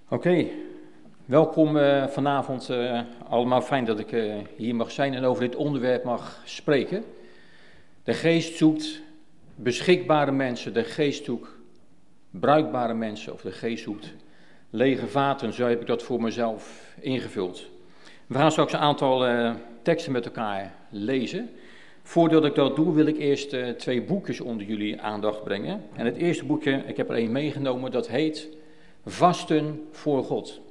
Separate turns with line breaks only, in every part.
Oké, welkom vanavond allemaal. Fijn dat ik hier mag zijn en over dit onderwerp mag spreken. De geest zoekt beschikbare mensen, de geest zoekt bruikbare mensen of de geest zoekt lege vaten. Zo heb ik dat voor mezelf ingevuld. We gaan straks een aantal teksten met elkaar lezen. Voordat ik dat doe wil ik eerst 2 boekjes onder jullie aandacht brengen. En het eerste boekje, ik heb er 1 meegenomen, dat heet Vasten voor God.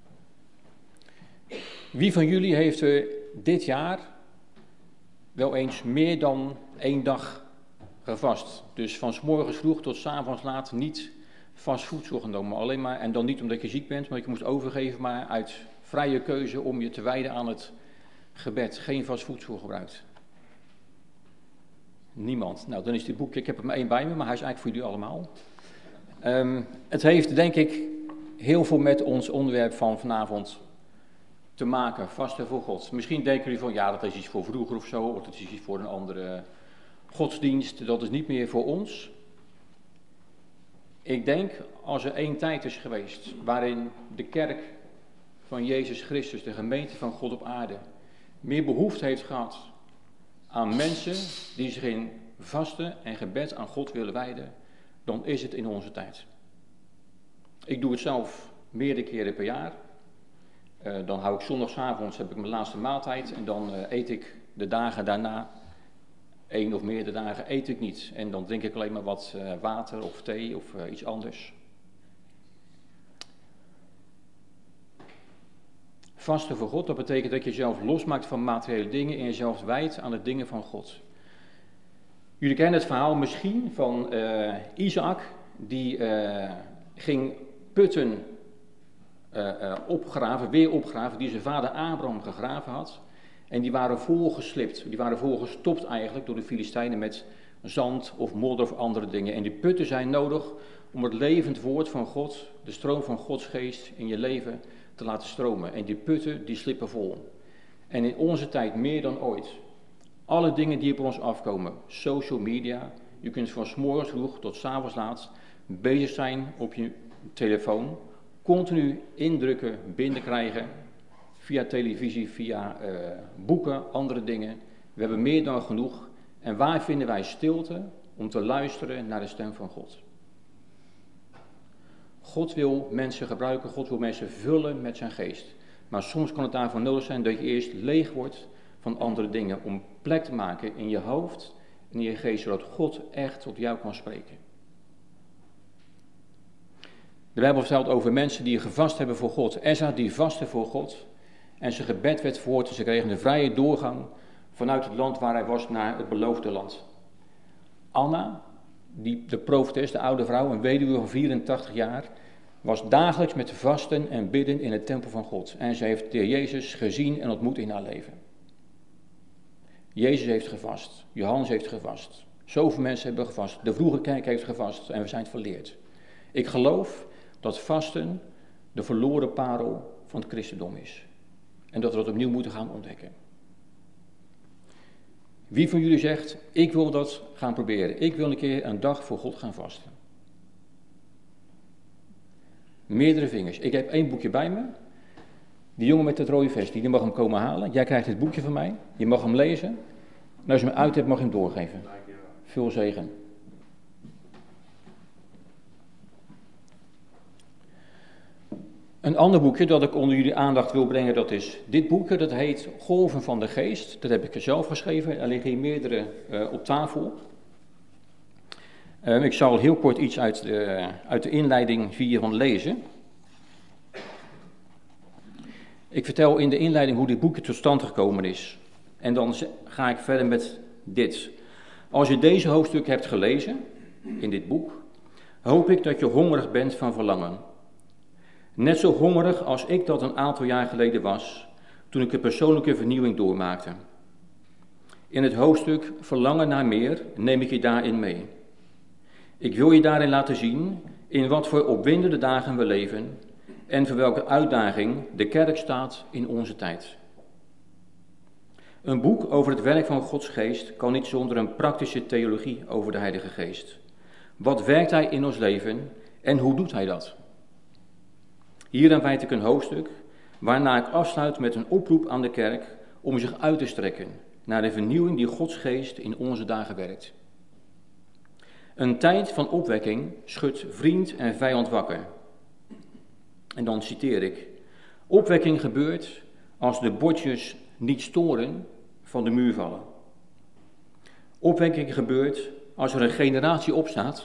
Wie van jullie heeft er dit jaar wel eens meer dan 1 dag gevast? Dus van 's morgens vroeg tot 's avonds laat niet vast voedsel genomen. Alleen maar, en dan niet omdat je ziek bent, maar je moest overgeven, maar uit vrije keuze om je te wijden aan het gebed. Geen vast voedsel gebruikt. Niemand. Nou, dan is dit boekje, ik heb er maar 1 bij me, maar hij is eigenlijk voor jullie allemaal. Het heeft denk ik heel veel met ons onderwerp van vanavond te maken, vasten voor God. Misschien denken jullie van ja, dat is iets voor vroeger of zo, of dat is iets voor een andere godsdienst, dat is niet meer voor ons. Ik denk, als er 1 tijd is geweest waarin de kerk van Jezus Christus, de gemeente van God op aarde, meer behoefte heeft gehad aan mensen die zich in vasten en gebed aan God willen wijden, dan is het in onze tijd. Ik doe het zelf meerdere keren per jaar. Dan hou ik zondagsavonds, heb ik mijn laatste maaltijd en dan eet ik de dagen daarna, 1 of meerdere dagen, eet ik niet. En dan drink ik alleen maar wat water of thee of iets anders. Vasten voor God, dat betekent dat je jezelf losmaakt van materiële dingen en jezelf wijdt aan de dingen van God. Jullie kennen het verhaal misschien van Isaac, die ging putten weer opgraven, die zijn vader Abraham gegraven had. En die waren volgeslipt, die waren volgestopt eigenlijk door de Filistijnen met zand of modder of andere dingen. En die putten zijn nodig om het levend woord van God, de stroom van Gods geest in je leven te laten stromen. En die putten, die slippen vol. En in onze tijd meer dan ooit. Alle dingen die op ons afkomen, social media, je kunt van 's morgens vroeg tot 's avonds laat bezig zijn op je telefoon, continu indrukken binnenkrijgen, via televisie, via boeken, andere dingen. We hebben meer dan genoeg. En waar vinden wij stilte om te luisteren naar de stem van God? God wil mensen gebruiken, God wil mensen vullen met zijn geest. Maar soms kan het daarvoor nodig zijn dat je eerst leeg wordt van andere dingen, om plek te maken in je hoofd en in je geest, zodat God echt tot jou kan spreken. De Bijbel vertelt over mensen die gevast hebben voor God. Ezra die vastte voor God en zijn gebed werd verhoord. Ze kregen een vrije doorgang vanuit het land waar hij was naar het beloofde land. Anna, de profetes, de oude vrouw, een weduwe van 84 jaar, was dagelijks met vasten en bidden in de tempel van God. En ze heeft de Heer Jezus gezien en ontmoet in haar leven. Jezus heeft gevast, Johannes heeft gevast, zoveel mensen hebben gevast, de vroege kerk heeft gevast en we zijn het verleerd. Ik geloof dat vasten de verloren parel van het christendom is. En dat we dat opnieuw moeten gaan ontdekken. Wie van jullie zegt, ik wil dat gaan proberen. Ik wil een keer een dag voor God gaan vasten. Meerdere vingers. Ik heb 1 boekje bij me. Die jongen met het rode vest, die mag hem komen halen. Jij krijgt het boekje van mij. Je mag hem lezen. En als je hem uit hebt, mag je hem doorgeven. Veel zegen. Een ander boekje dat ik onder jullie aandacht wil brengen, dat is dit boekje. Dat heet Golven van de Geest. Dat heb ik zelf geschreven. Er liggen hier meerdere op tafel. Ik zal heel kort iets uit de inleiding hiervan lezen. Ik vertel in de inleiding hoe dit boekje tot stand gekomen is. En dan ga ik verder met dit. Als je deze hoofdstuk hebt gelezen, in dit boek, hoop ik dat je hongerig bent van verlangen. Net zo hongerig als ik dat een aantal jaar geleden was, toen ik een persoonlijke vernieuwing doormaakte. In het hoofdstuk Verlangen naar meer neem ik je daarin mee. Ik wil je daarin laten zien in wat voor opwindende dagen we leven en voor welke uitdaging de kerk staat in onze tijd. Een boek over het werk van Gods geest kan niet zonder een praktische theologie over de Heilige Geest. Wat werkt hij in ons leven en hoe doet hij dat? Hieraan wijd ik een hoofdstuk, waarna ik afsluit met een oproep aan de kerk om zich uit te strekken naar de vernieuwing die Gods geest in onze dagen werkt. Een tijd van opwekking schudt vriend en vijand wakker. En dan citeer ik: opwekking gebeurt als de bordjes niet storen van de muur vallen. Opwekking gebeurt als er een generatie opstaat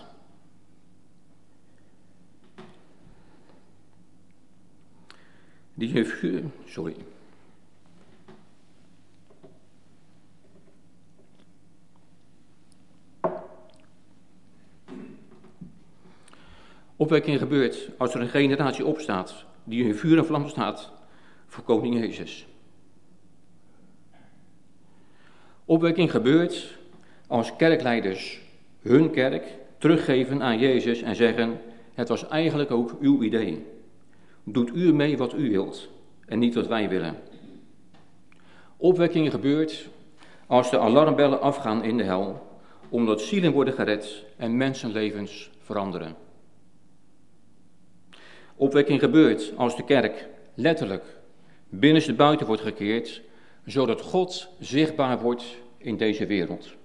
die heeft... Sorry. Opwekking gebeurt als er een generatie opstaat die in vuur en vlam staat voor koning Jezus. Opwekking gebeurt als kerkleiders hun kerk teruggeven aan Jezus en zeggen: het was eigenlijk ook uw idee. Doet u ermee wat u wilt en niet wat wij willen. Opwekking gebeurt als de alarmbellen afgaan in de hel, omdat zielen worden gered en mensenlevens veranderen. Opwekking gebeurt als de kerk letterlijk binnenstebuiten wordt gekeerd, zodat God zichtbaar wordt in deze wereld.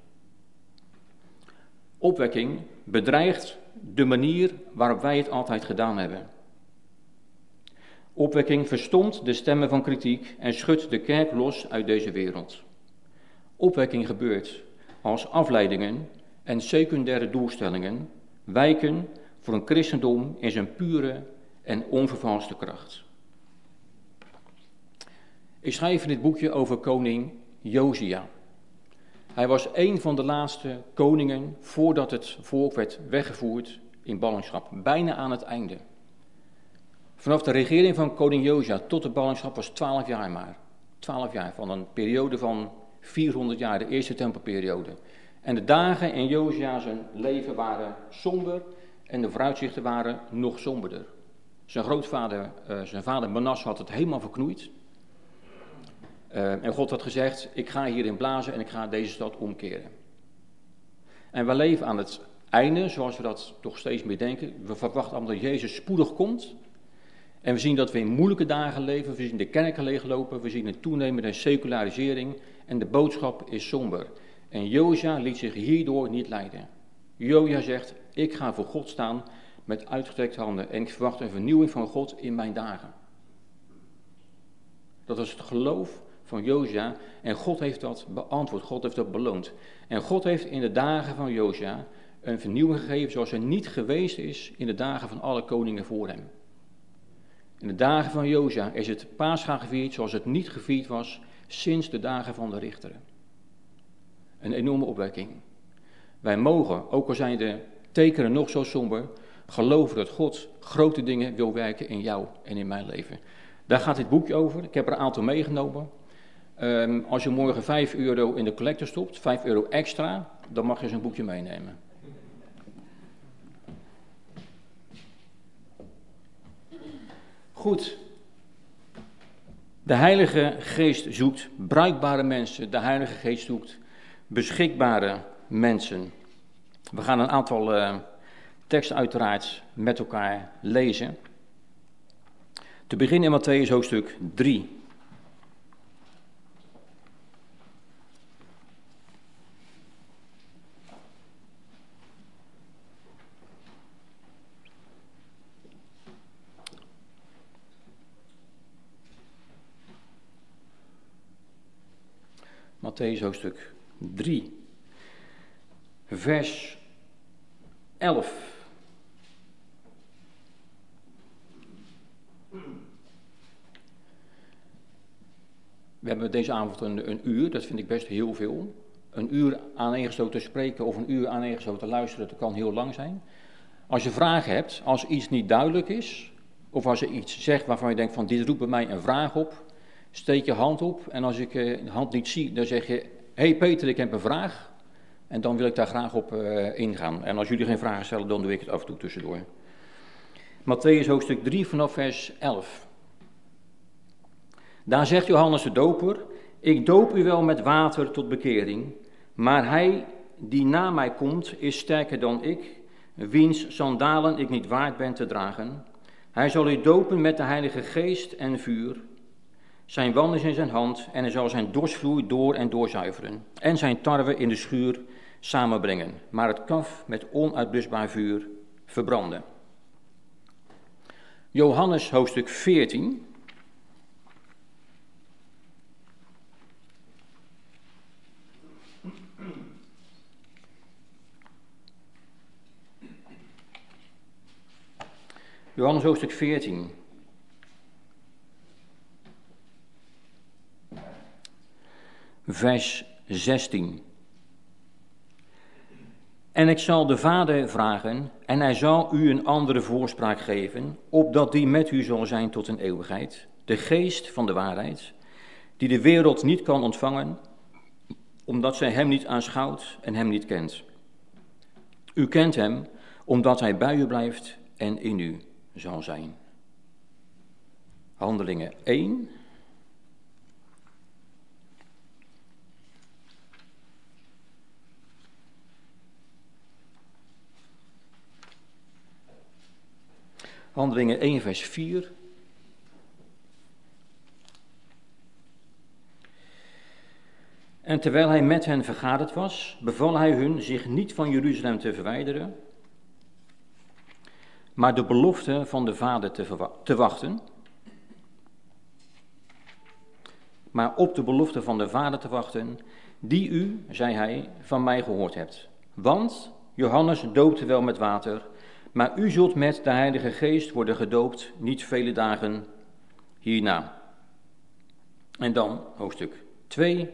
Opwekking bedreigt de manier waarop wij het altijd gedaan hebben. Opwekking verstomt de stemmen van kritiek en schudt de kerk los uit deze wereld. Opwekking gebeurt als afleidingen en secundaire doelstellingen wijken voor een christendom in zijn pure en onvervalste kracht. Ik schrijf in dit boekje over koning Josia. Hij was een van de laatste koningen voordat het volk werd weggevoerd in ballingschap, bijna aan het einde. Vanaf de regering van koning Josia tot de ballingschap was 12 jaar maar. 12 jaar, van een periode van 400 jaar, de eerste tempelperiode. En de dagen in Josia zijn leven waren somber en de vooruitzichten waren nog somberder. Zijn grootvader, zijn vader Manasse had het helemaal verknoeid. En God had gezegd: ik ga hierin blazen en ik ga deze stad omkeren. En we leven aan het einde, zoals we dat toch steeds meer denken. We verwachten allemaal dat Jezus spoedig komt. En we zien dat we in moeilijke dagen leven. We zien de kerken leeglopen. We zien een toenemende secularisering. En de boodschap is somber. En Josia liet zich hierdoor niet leiden. Josia zegt: ik ga voor God staan met uitgestrekte handen. En ik verwacht een vernieuwing van God in mijn dagen. Dat was het geloof van Josia. En God heeft dat beantwoord. God heeft dat beloond. En God heeft in de dagen van Josia een vernieuwing gegeven zoals er niet geweest is in de dagen van alle koningen voor hem. In de dagen van Josia is het Pascha gevierd zoals het niet gevierd was sinds de dagen van de richteren. Een enorme opwekking. Wij mogen, ook al zijn de tekenen nog zo somber, geloven dat God grote dingen wil werken in jou en in mijn leven. Daar gaat dit boekje over. Ik heb er een aantal meegenomen. Als je morgen €5 in de collector stopt, €5 extra, dan mag je zo'n boekje meenemen. Goed. De Heilige Geest zoekt bruikbare mensen. De Heilige Geest zoekt beschikbare mensen. We gaan een aantal teksten uiteraard met elkaar lezen. Te beginnen in Mattheüs hoofdstuk 3. Mattheüs hoofdstuk 3, vers 11. We hebben deze avond een uur, dat vind ik best heel veel. Een uur aaneengesloten spreken of een uur aaneengesloten luisteren, dat kan heel lang zijn. Als je vragen hebt, als iets niet duidelijk is, of als je iets zegt waarvan je denkt van dit roept bij mij een vraag op, steek je hand op en als ik de hand niet zie, dan zeg je: hey Peter, ik heb een vraag. En dan wil ik daar graag op ingaan. En als jullie geen vragen stellen, dan doe ik het af en toe tussendoor. Mattheüs hoofdstuk 3 vanaf vers 11. Daar zegt Johannes de Doper: ik doop u wel met water tot bekering, maar hij die na mij komt is sterker dan ik, wiens sandalen ik niet waard ben te dragen. Hij zal u dopen met de Heilige Geest en vuur. Zijn wand is in zijn hand en hij zal zijn dorsvloei door en door zuiveren. En zijn tarwe in de schuur samenbrengen, maar het kaf met onuitblusbaar vuur verbranden. Johannes hoofdstuk 14. Johannes hoofdstuk 14. Vers 16. En ik zal de Vader vragen, en hij zal u een andere voorspraak geven, opdat die met u zal zijn tot een eeuwigheid, de geest van de waarheid, die de wereld niet kan ontvangen, omdat zij hem niet aanschouwt en hem niet kent. U kent hem, omdat hij bij u blijft en in u zal zijn. Handelingen 1. Handelingen 1 vers 4. En terwijl hij met hen vergaderd was, beval hij hun zich niet van Jeruzalem te verwijderen, maar de belofte van de Vader te wachten. Maar op de belofte van de Vader te wachten, die u, zei hij, van mij gehoord hebt. Want Johannes doopte wel met water, maar u zult met de Heilige Geest worden gedoopt, niet vele dagen hierna. En dan hoofdstuk 2.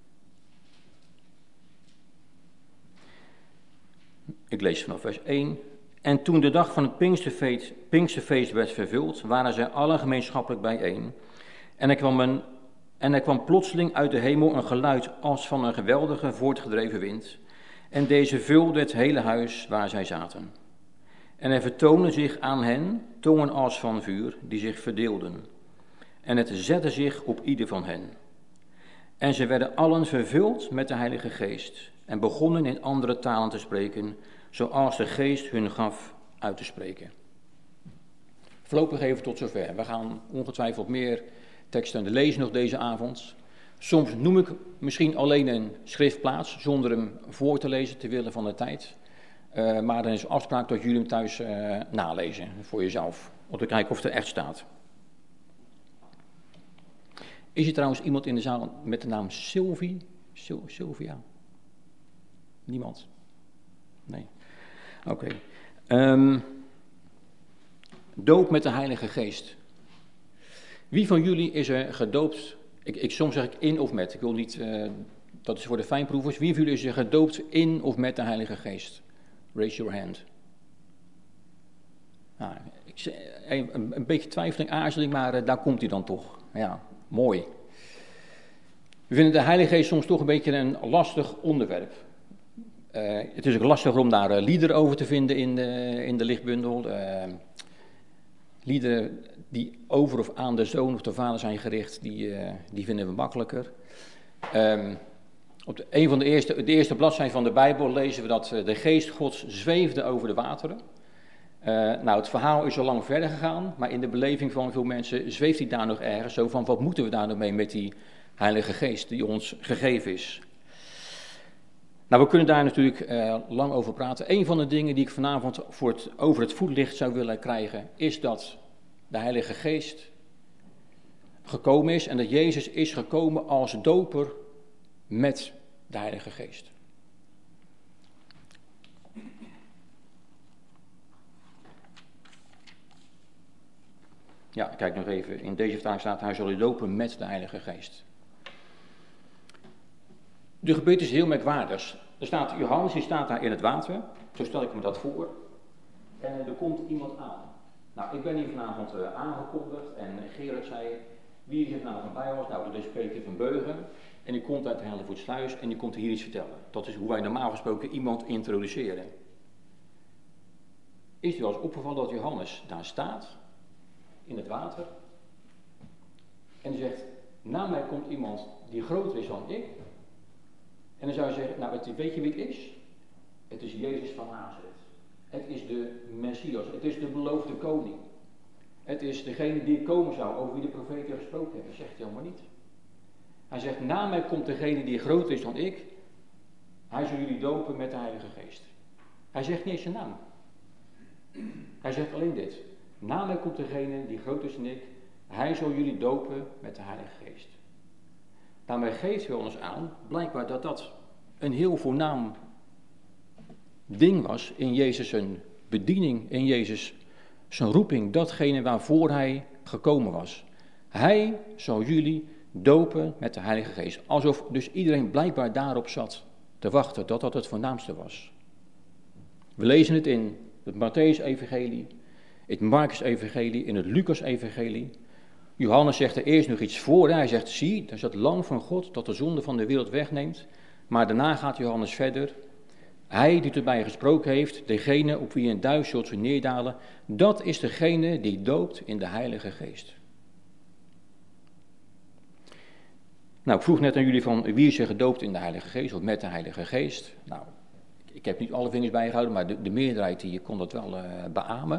Ik lees vanaf vers 1. En toen de dag van het Pinksterfeest werd vervuld, waren zij allen gemeenschappelijk bijeen. En er kwam plotseling uit de hemel een geluid als van een geweldige voortgedreven wind. En deze vulde het hele huis waar zij zaten. En er vertoonden zich aan hen tongen als van vuur, die zich verdeelden. En het zette zich op ieder van hen. En ze werden allen vervuld met de Heilige Geest en begonnen in andere talen te spreken, zoals de Geest hun gaf uit te spreken. Voorlopig even tot zover. We gaan ongetwijfeld meer teksten lezen nog deze avond. Soms noem ik misschien alleen een schriftplaats, zonder hem voor te lezen, te willen van de tijd. Maar dan is afspraak dat jullie hem thuis nalezen, voor jezelf, om te kijken of het er echt staat. Is er trouwens iemand in de zaal met de naam Sylvie? Sylvia? Niemand? Nee. Oké. Doop met de Heilige Geest. Wie van jullie is er gedoopt? Soms zeg ik in of met. Ik wil niet, dat is voor de fijnproevers. Wie van jullie is er gedoopt in of met de Heilige Geest? Raise your hand. Nou, een beetje twijfeling, aarzeling, maar daar komt hij dan toch. Ja, mooi. We vinden de Heilige Geest soms toch een beetje een lastig onderwerp. Het is ook lastig om daar liederen over te vinden in de lichtbundel. Liederen die over of aan de Zoon of de Vader zijn gericht, die vinden we makkelijker. Op een van de eerste bladzijden van de Bijbel lezen we dat de Geest Gods zweefde over de wateren. Nou, het verhaal is al lang verder gegaan, maar in de beleving van veel mensen zweeft hij daar nog ergens zo van, wat moeten we daar nog mee met die Heilige Geest die ons gegeven is? Nou, we kunnen daar natuurlijk lang over praten. Een van de dingen die ik vanavond over het voetlicht zou willen krijgen, is dat de Heilige Geest gekomen is en dat Jezus is gekomen als doper met de Heilige Geest. Ja, kijk nog even, in deze vertaling staat, hij zal u dopen met de Heilige Geest. De gebeurte is heel merkwaardig. Er staat, Johannes die staat daar in het water, zo stel ik me dat voor, en er komt iemand aan. Nou, ik ben hier vanavond aangekondigd en Gerard zei, wie is er vanavond bij was? Nou, dat is Peter van Beugen en die komt uit de Hellevoetsluis en die komt hier iets vertellen. Dat is hoe wij normaal gesproken iemand introduceren. Is u wel eens opgevallen dat Johannes daar staat, in het water, en die zegt, na mij komt iemand die groter is dan ik. En dan zou je zeggen, nou weet je wie het is? Het is Jezus van Nazareth. Het is de Messias, het is de beloofde koning. Het is degene die komen zou, over wie de profeten gesproken hebben. Dat zegt hij helemaal niet. Hij zegt, na mij komt degene die groter is dan ik. Hij zal jullie dopen met de Heilige Geest. Hij zegt niet eens zijn naam. Hij zegt alleen dit. Na mij komt degene die groter is dan ik. Hij zal jullie dopen met de Heilige Geest. Daarmee geeft hij ons aan, blijkbaar dat dat een heel voornaam ding was in Jezus' zijn bediening, in Jezus' zijn roeping, datgene waarvoor hij gekomen was. Hij zal jullie dopen met de Heilige Geest. Alsof dus iedereen blijkbaar daarop zat te wachten, dat dat het voornaamste was. We lezen het in het Mattheüs-evangelie, het Marcus-evangelie, in het Lucas-evangelie. Johannes zegt er eerst nog iets voor. Hij zegt, zie, dat is het lam van God dat de zonde van de wereld wegneemt. Maar daarna gaat Johannes verder. Hij die erbij gesproken heeft, degene op wie een duif zult neerdalen, dat is degene die doopt in de Heilige Geest. Nou, ik vroeg net aan jullie van wie is er gedoopt in de Heilige Geest of met de Heilige Geest. Nou, ik heb niet alle vingers bijgehouden, maar de meerderheid hier kon dat wel beamen.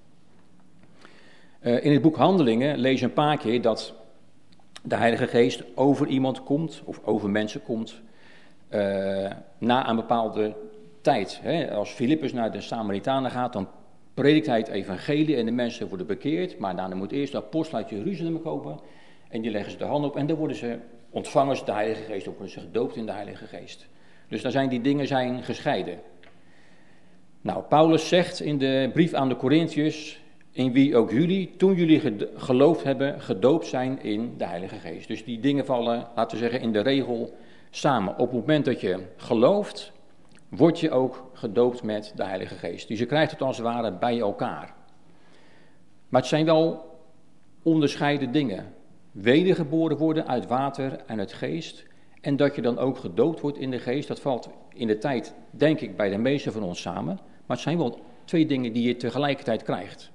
In het boek Handelingen lees je een paar keer dat de Heilige Geest over iemand komt, of over mensen komt, na een bepaalde tijd. Als Filippus naar de Samaritanen gaat, dan predikt hij het evangelie en de mensen worden bekeerd, maar daarna moet eerst de apostel uit Jeruzalem komen en die leggen ze de hand op en dan worden ze ontvangen de Heilige Geest op, worden ze gedoopt in de Heilige Geest. Dus daar zijn die dingen gescheiden. Nou, Paulus zegt in de brief aan de Korintiërs, in wie ook jullie, toen jullie geloofd hebben, gedoopt zijn in de Heilige Geest. Dus die dingen vallen, laten we zeggen, in de regel samen. Op het moment dat je gelooft, word je ook gedoopt met de Heilige Geest. Dus je krijgt het als het ware bij elkaar. Maar het zijn wel onderscheiden dingen. Wedergeboren worden uit water en uit geest. En dat je dan ook gedoopt wordt in de geest, dat valt in de tijd, denk ik, bij de meesten van ons samen. Maar het zijn wel twee dingen die je tegelijkertijd krijgt.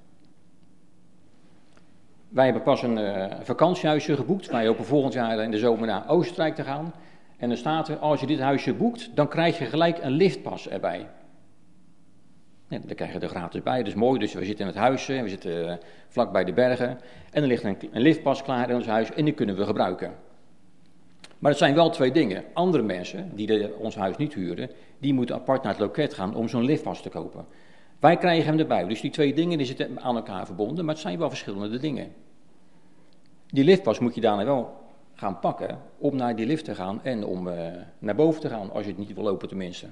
Wij hebben pas een vakantiehuisje geboekt. Wij hopen volgend jaar in de zomer naar Oostenrijk te gaan. En dan staat er, als je dit huisje boekt, dan krijg je gelijk een liftpas erbij. Ja, dan krijg je er gratis bij, dat is mooi. Dus we zitten in het huisje, we zitten vlak bij de bergen. En er ligt een liftpas klaar in ons huis en die kunnen we gebruiken. Maar het zijn wel twee dingen. Andere mensen, die ons huis niet huren, die moeten apart naar het loket gaan om zo'n liftpas te kopen. Wij krijgen hem erbij. Dus die twee dingen die zitten aan elkaar verbonden, maar het zijn wel verschillende dingen. Die liftpas moet je daarna wel gaan pakken om naar die lift te gaan en om naar boven te gaan, als je het niet wil lopen tenminste.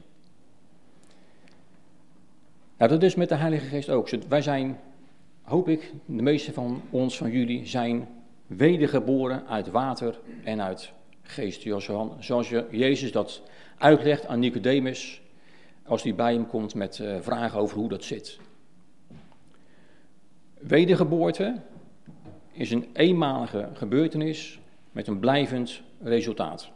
Nou, dat is met de Heilige Geest ook. Wij zijn, hoop ik, de meeste van ons, van jullie, zijn wedergeboren uit water en uit geest. Zoals Jezus dat uitlegt aan Nicodemus, als hij bij hem komt met vragen over hoe dat zit. Wedergeboorte is een eenmalige gebeurtenis met een blijvend resultaat.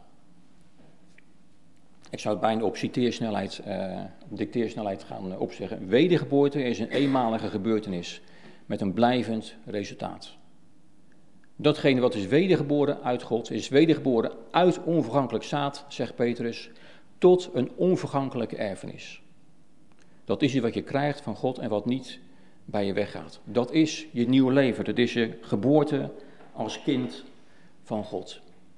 Ik zou het bijna op dicteersnelheid gaan opzeggen. Wedergeboorte is een eenmalige gebeurtenis met een blijvend resultaat. Datgene wat is wedergeboren uit God, is wedergeboren uit onvergankelijk zaad, zegt Petrus, tot een onvergankelijke erfenis. Dat is iets wat je krijgt van God en wat niet bij je weggaat. Dat is je nieuwe leven, dat is je geboorte als kind van God.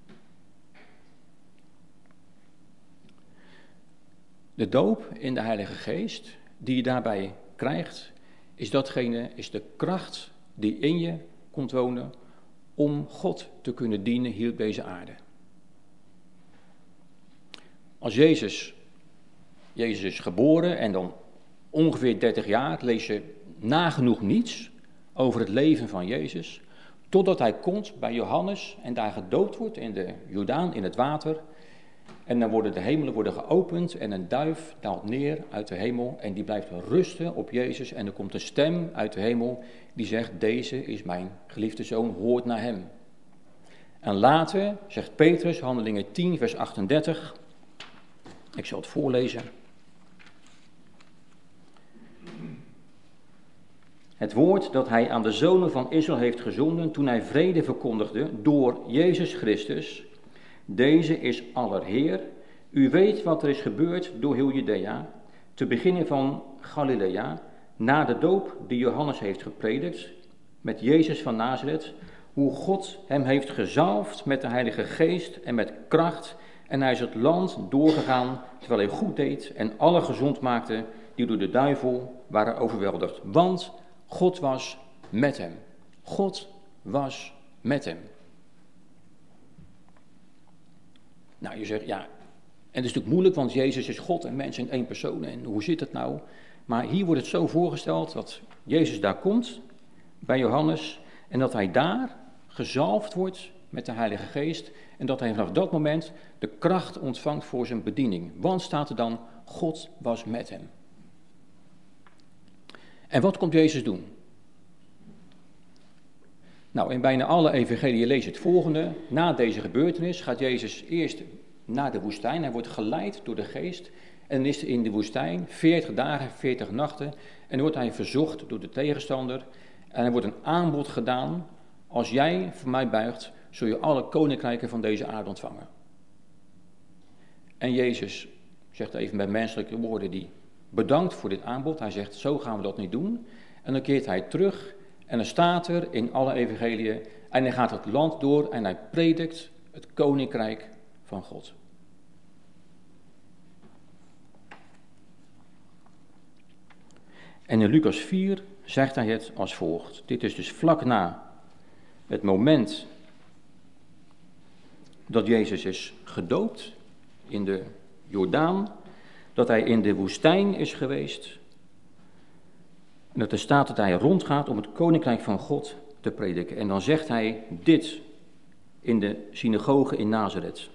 De doop in de Heilige Geest, die je daarbij krijgt, is de kracht die in je komt wonen om God te kunnen dienen hier op deze aarde. Als Jezus is geboren en dan ongeveer 30 jaar lees je nagenoeg niets over het leven van Jezus, totdat hij komt bij Johannes en daar gedoopt wordt in de Jordaan, in het water. En dan worden de hemelen geopend en een duif daalt neer uit de hemel en die blijft rusten op Jezus. En er komt een stem uit de hemel die zegt, deze is mijn geliefde zoon, hoort naar hem. En later zegt Petrus, Handelingen 10 vers 38, ik zal het voorlezen. Het woord dat hij aan de zonen van Israël heeft gezonden toen hij vrede verkondigde door Jezus Christus. Deze is allerheer. U weet wat er is gebeurd door heel Judea, te beginnen van Galilea, na de doop die Johannes heeft gepredikt, met Jezus van Nazareth, hoe God hem heeft gezalfd met de Heilige Geest en met kracht, en hij is het land doorgegaan terwijl hij goed deed en alle gezond maakte die door de duivel waren overweldigd. Want God was met hem. God was met hem. Nou, je zegt, ja, en het is natuurlijk moeilijk, want Jezus is God en mens in één persoon. En hoe zit het nou? Maar hier wordt het zo voorgesteld dat Jezus daar komt, bij Johannes, en dat hij daar gezalfd wordt met de Heilige Geest. En dat hij vanaf dat moment de kracht ontvangt voor zijn bediening. Want staat er dan, God was met hem. En wat komt Jezus doen? Nou, in bijna alle evangeliën lees je het volgende. Na deze gebeurtenis gaat Jezus eerst naar de woestijn. Hij wordt geleid door de Geest. En dan is hij in de woestijn 40 dagen, 40 nachten. En dan wordt hij verzocht door de tegenstander. En er wordt een aanbod gedaan. Als jij voor mij buigt, zul je alle koninkrijken van deze aarde ontvangen. En Jezus zegt even met menselijke woorden die bedankt voor dit aanbod. Hij zegt, zo gaan we dat niet doen. En dan keert hij terug en dan staat er in alle evangeliën, en hij gaat het land door en hij predikt het koninkrijk van God. En in Lucas 4 zegt hij het als volgt. Dit is dus vlak na het moment dat Jezus is gedoopt in de Jordaan, dat hij in de woestijn is geweest. En dat er staat dat hij rondgaat om het koninkrijk van God te prediken. En dan zegt hij dit in de synagoge in Nazareth.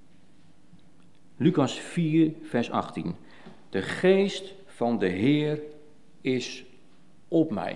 Lucas 4, vers 18. De geest van de Heer is op mij.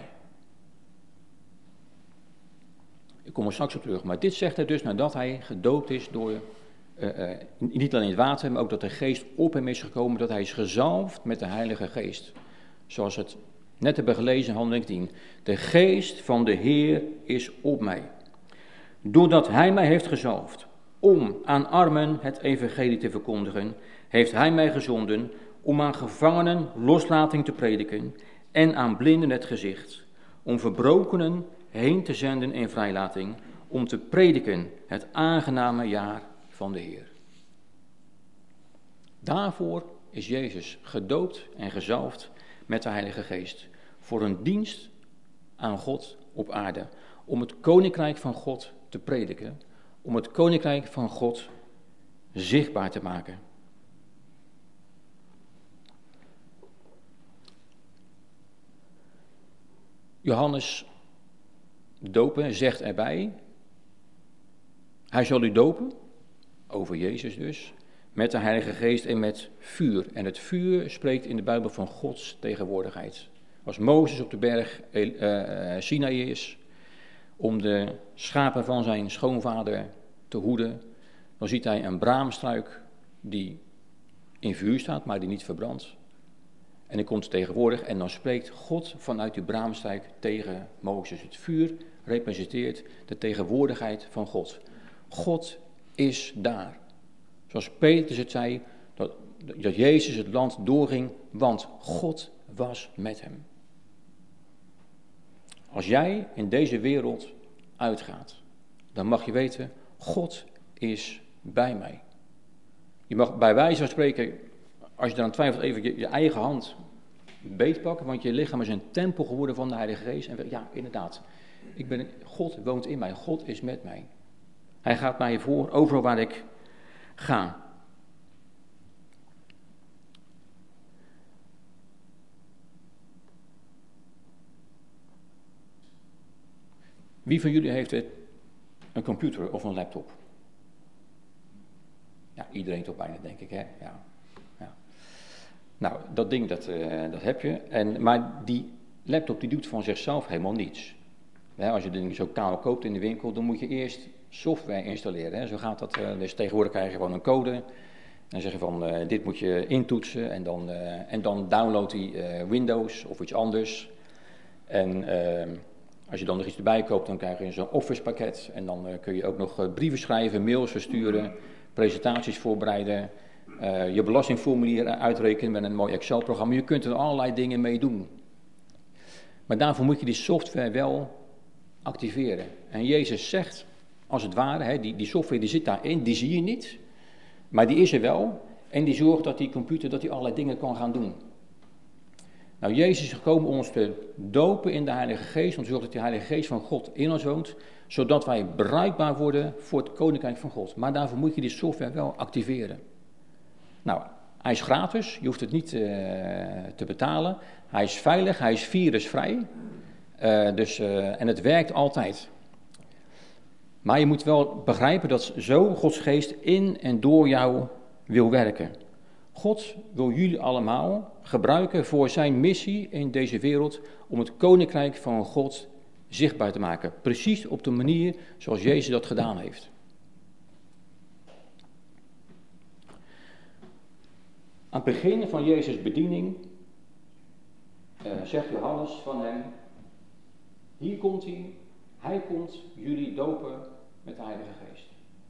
Ik kom er straks op terug, maar dit zegt hij dus nadat hij gedoopt is door, niet alleen het water, maar ook dat de geest op hem is gekomen, dat hij is gezalfd met de Heilige Geest. Zoals het net hebben gelezen in Handelingen 10. De geest van de Heer is op mij. Doordat hij mij heeft gezalfd om aan armen het evangelie te verkondigen, heeft hij mij gezonden om aan gevangenen loslating te prediken en aan blinden het gezicht, om verbrokenen heen te zenden in vrijlating, om te prediken het aangename jaar van de Heer. Daarvoor is Jezus gedoopt en gezalfd met de Heilige Geest, voor een dienst aan God op aarde, om het koninkrijk van God te prediken, om het koninkrijk van God zichtbaar te maken. Johannes dopen zegt erbij, hij zal u dopen, over Jezus dus, met de Heilige Geest en met vuur. En het vuur spreekt in de Bijbel van Gods tegenwoordigheid. Als Mozes op de berg Sinaï is, om de schapen van zijn schoonvader te hoeden, dan ziet hij een braamstruik die in vuur staat, maar die niet verbrandt. En hij komt tegenwoordig en dan spreekt God vanuit die braamstruik tegen Mozes. Het vuur representeert de tegenwoordigheid van God. God is daar. Zoals Petrus het zei, dat Jezus het land doorging, want God was met hem. Als jij in deze wereld uitgaat, dan mag je weten, God is bij mij. Je mag bij wijze van spreken, als je eraan twijfelt, even je eigen hand beetpakken, want je lichaam is een tempel geworden van de Heilige Geest. En ja, inderdaad, God woont in mij, God is met mij. Hij gaat mij voor, overal waar ik ga. Wie van jullie heeft een computer of een laptop? Ja, iedereen toch bijna, denk ik, hè? Ja. Nou, dat ding, dat heb je. Maar die laptop, die doet van zichzelf helemaal niets. Als je ding zo kaal koopt in de winkel, dan moet je eerst software installeren. Hè? Zo gaat dat. Dus tegenwoordig krijg je gewoon een code. En zeg je van, dit moet je intoetsen. En dan downloadt hij Windows of iets anders. En als je dan nog iets erbij koopt, dan krijg je zo'n Office pakket. En dan kun je ook nog brieven schrijven, mails versturen, presentaties voorbereiden. Je belastingformulier uitrekenen met een mooi Excel-programma. Je kunt er allerlei dingen mee doen. Maar daarvoor moet je die software wel activeren. En Jezus zegt, als het ware, die software die zit daarin, die zie je niet, maar die is er wel. En die zorgt dat die computer dat die allerlei dingen kan gaan doen. Nou, Jezus is gekomen om ons te dopen in de Heilige Geest, om te zorgen dat die Heilige Geest van God in ons woont, zodat wij bruikbaar worden voor het Koninkrijk van God. Maar daarvoor moet je die software wel activeren. Nou, hij is gratis, je hoeft het niet te betalen. Hij is veilig, hij is virusvrij. En het werkt altijd. Maar je moet wel begrijpen dat zo Gods geest in en door jou wil werken. God wil jullie allemaal gebruiken voor zijn missie in deze wereld om het Koninkrijk van God zichtbaar te maken. Precies op de manier zoals Jezus dat gedaan heeft. Aan het begin van Jezus' bediening zegt Johannes van hem, hier komt hij komt jullie dopen met de Heilige Geest.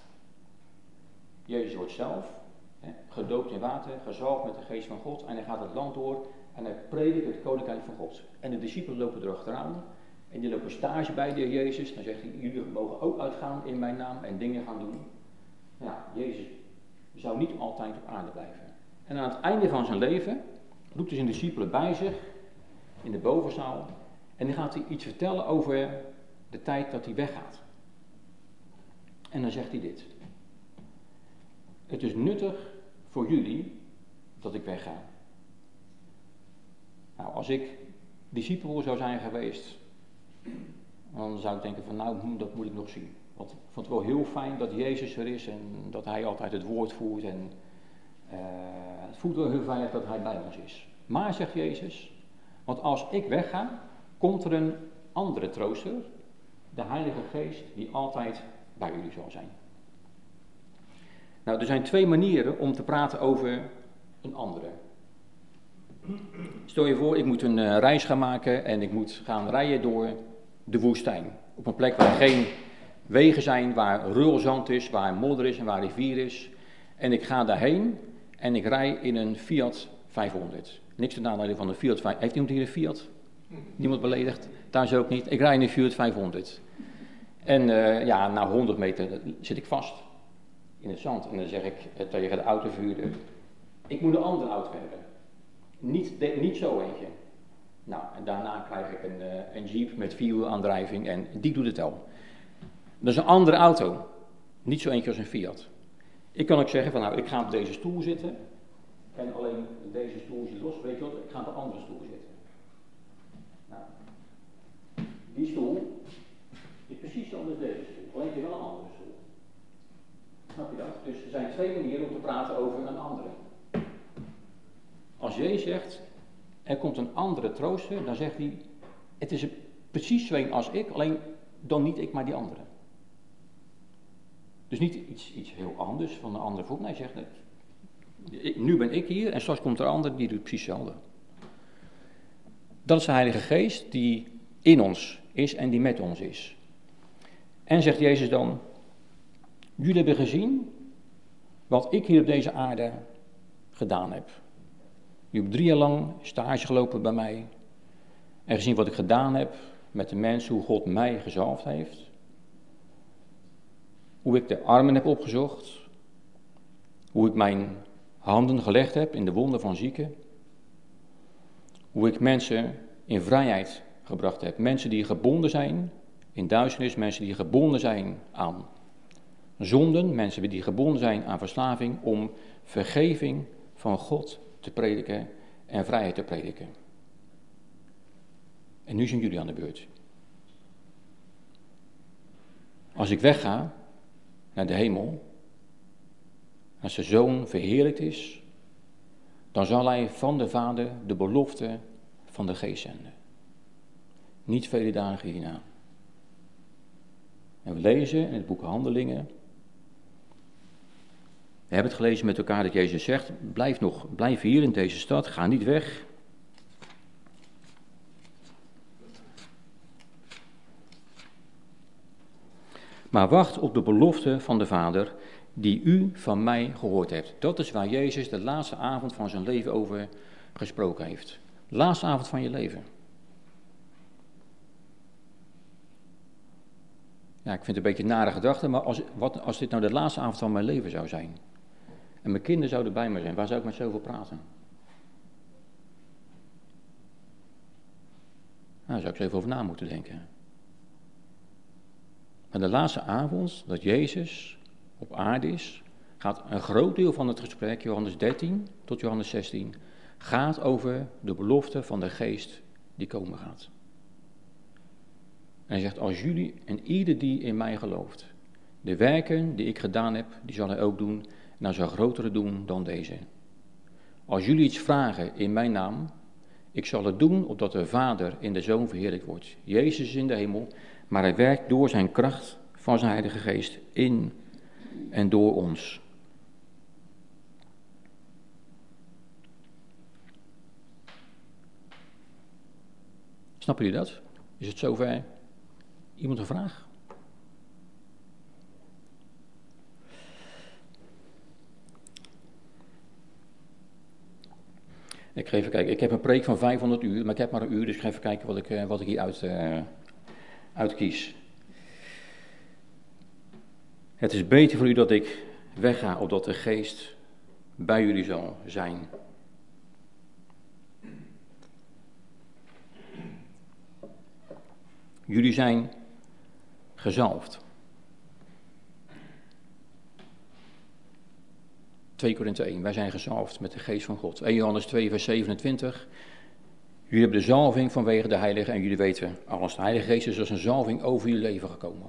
Jezus wordt zelf gedoopt in water, gezalfd met de Geest van God en hij gaat het land door en hij predikt het Koninkrijk van God. En de discipelen lopen erachteraan en die lopen stage bij de Heer Jezus. Dan zegt hij, jullie mogen ook uitgaan in mijn naam en dingen gaan doen. Ja, Jezus zou niet altijd op aarde blijven. En aan het einde van zijn leven roept hij zijn discipelen bij zich in de bovenzaal en dan gaat hij iets vertellen over de tijd dat hij weggaat. En dan zegt hij dit. Het is nuttig voor jullie dat ik wegga. Nou, als ik discipel zou zijn geweest, dan zou ik denken van nou, dat moet ik nog zien. Want ik vond het wel heel fijn dat Jezus er is en dat hij altijd het woord voert en het voelt wel heel veilig dat hij bij ons is. Maar, zegt Jezus, want als ik wegga, komt er een andere trooster, de Heilige Geest, die altijd bij jullie zal zijn. Nou, er zijn twee manieren om te praten over een andere. Stel je voor, ik moet een reis gaan maken en ik moet gaan rijden door de woestijn. Op een plek waar geen wegen zijn, waar ruw zand is, waar modder is en waar rivier is. En ik ga daarheen en ik rij in een Fiat 500. Niks te nadelen van de Fiat 500. Heeft iemand hier een Fiat? Niemand beledigd? Thuis ook niet. Ik rij in een Fiat 500. En na 100 meter zit ik vast in het zand. En dan zeg ik tegen de autoverhuurder, ik moet een andere auto hebben. Niet zo eentje. Nou, en daarna krijg ik een Jeep met 4-wielaandrijving en die doet het wel. Dat is een andere auto. Niet zo eentje als een Fiat. Ik kan ook zeggen van nou, ik ga op deze stoel zitten. En alleen deze stoel zit los, weet je wat, ik ga op een andere stoel zitten. Nou, die stoel is precies zoals deze stoel. Alleen is wel een andere stoel. Snap je dat? Dus er zijn twee manieren om te praten over een andere. Als Jezus zegt, er komt een andere trooster, dan zegt hij, het is precies zo als ik, alleen dan niet ik, maar die andere. Dus niet iets heel anders van een andere voet. Nee, hij zegt, nu ben ik hier en straks komt er een ander die doet precies hetzelfde. Dat is de Heilige Geest die in ons is en die met ons is. En zegt Jezus dan, jullie hebben gezien wat ik hier op deze aarde gedaan heb. U hebt 3 jaar lang stage gelopen bij mij en gezien wat ik gedaan heb met de mensen, hoe God mij gezalfd heeft. Hoe ik de armen heb opgezocht, hoe ik mijn handen gelegd heb in de wonden van zieken. Hoe ik mensen in vrijheid gebracht heb. Mensen die gebonden zijn in duisternis, mensen die gebonden zijn aan zonden, mensen die gebonden zijn aan verslaving, om vergeving van God te prediken en vrijheid te prediken. En nu zijn jullie aan de beurt. Als ik wegga naar de hemel, als de Zoon verheerlijkt is, dan zal hij van de Vader de belofte van de Geest zenden. Niet vele dagen hierna. En we lezen in het boek Handelingen. We hebben het gelezen met elkaar dat Jezus zegt, blijf hier in deze stad, ga niet weg. Maar wacht op de belofte van de Vader die u van mij gehoord hebt. Dat is waar Jezus de laatste avond van zijn leven over gesproken heeft. Laatste avond van je leven. Ja, ik vind het een beetje een nare gedachte, maar als dit nou de laatste avond van mijn leven zou zijn, en mijn kinderen zouden bij me zijn, waar zou ik met zoveel praten? Nou, daar zou ik eens even over na moeten denken. Maar de laatste avond dat Jezus op aarde is, gaat een groot deel van het gesprek, Johannes 13 tot Johannes 16, gaat over de belofte van de geest die komen gaat. En hij zegt, als jullie en ieder die in mij gelooft, de werken die ik gedaan heb, die zal hij ook doen, en hij zal grotere doen dan deze. Als jullie iets vragen in mijn naam, ik zal het doen opdat de Vader in de Zoon verheerlijkt wordt. Jezus is in de hemel, maar hij werkt door zijn kracht van zijn Heilige Geest in en door ons. Snappen jullie dat? Is het zover? Iemand een vraag? Ik ga even kijken. Ik heb een preek van 500 uur, maar ik heb maar een uur, dus ik ga even kijken wat ik hier uit kies. Het is beter voor u dat ik wegga, opdat de geest bij jullie zal zijn. Jullie zijn gezalfd. 2 Korinthe 1, wij zijn gezalfd met de geest van God. 1 Johannes 2 vers 27, jullie hebben de zalving vanwege de heilige en jullie weten alles. De heilige geest is als een zalving over je leven gekomen.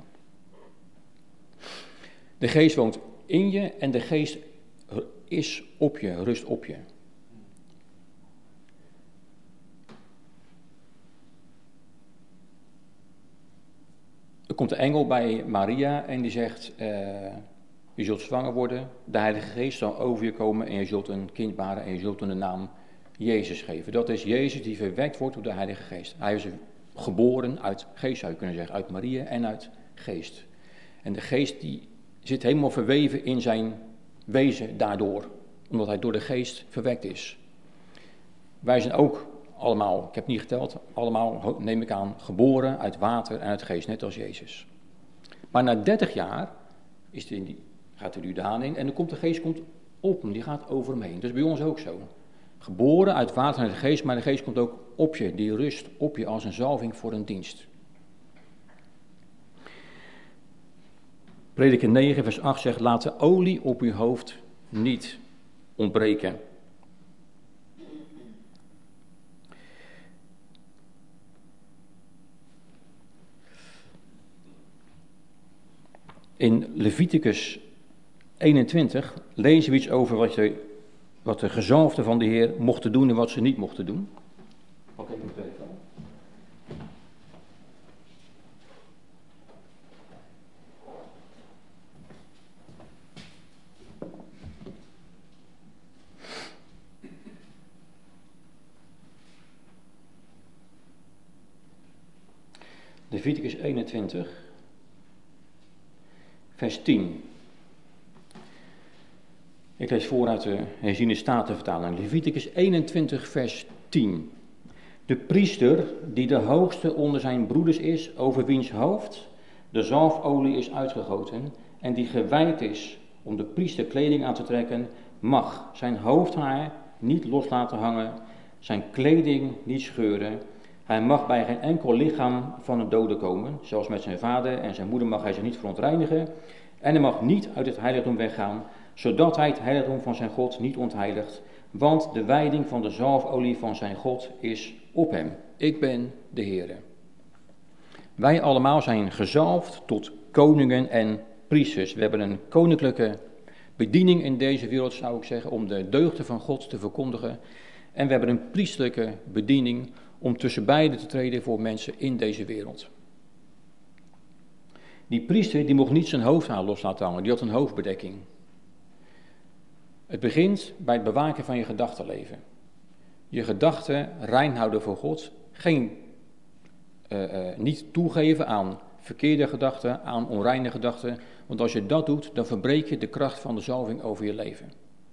De geest woont in je en de geest is op je, rust op je. Er komt de engel bij Maria en die zegt, je zult zwanger worden, de Heilige Geest zal over je komen en je zult een kind baren en je zult hem de naam Jezus geven. Dat is Jezus die verwekt wordt door de Heilige Geest. Hij is geboren uit geest, zou je kunnen zeggen, uit Maria en uit geest. En de geest die zit helemaal verweven in zijn wezen daardoor, omdat hij door de geest verwekt is. Wij zijn ook allemaal, ik heb niet geteld, allemaal neem ik aan, geboren uit water en uit geest, net als Jezus. Maar na 30 jaar gaat er nu de haan in en de geest komt op hem, die gaat over hem heen. Dat is bij ons ook zo. Geboren uit water en uit geest, maar de geest komt ook op je, die rust op je als een zalving voor een dienst. Prediker 9 vers 8 zegt, laat de olie op uw hoofd niet ontbreken. In Leviticus 21 lezen we iets over wat de gezalfden van de Heer mochten doen en wat ze niet mochten doen. Pak even mijn telefoon. Leviticus 21, vers 10. Ik lees voor uit de herziene statenvertaling. Leviticus 21, vers 10. De priester, die de hoogste onder zijn broeders is, over wiens hoofd de zalfolie is uitgegoten, en die gewijd is om de priester kleding aan te trekken, mag zijn hoofdhaar niet los laten hangen, zijn kleding niet scheuren. Hij mag bij geen enkel lichaam van een dode komen, zelfs met zijn vader en zijn moeder mag hij zich niet verontreinigen. En hij mag niet uit het heiligdom weggaan, zodat hij het heiligdom van zijn God niet ontheiligt. Want de wijding van de zalfolie van zijn God is op hem. Ik ben de Heere. Wij allemaal zijn gezalfd tot koningen en priesters. We hebben een koninklijke bediening in deze wereld, zou ik zeggen, om de deugden van God te verkondigen. En we hebben een priesterlijke bediening om tussen beiden te treden voor mensen in deze wereld. Die priester die mocht niet zijn hoofdhaar los laten hangen, die had een hoofdbedekking. Het begint bij het bewaken van je gedachtenleven. Je gedachten rein houden voor God, niet toegeven aan verkeerde gedachten, aan onreine gedachten, want als je dat doet, dan verbreek je de kracht van de zalving over je leven.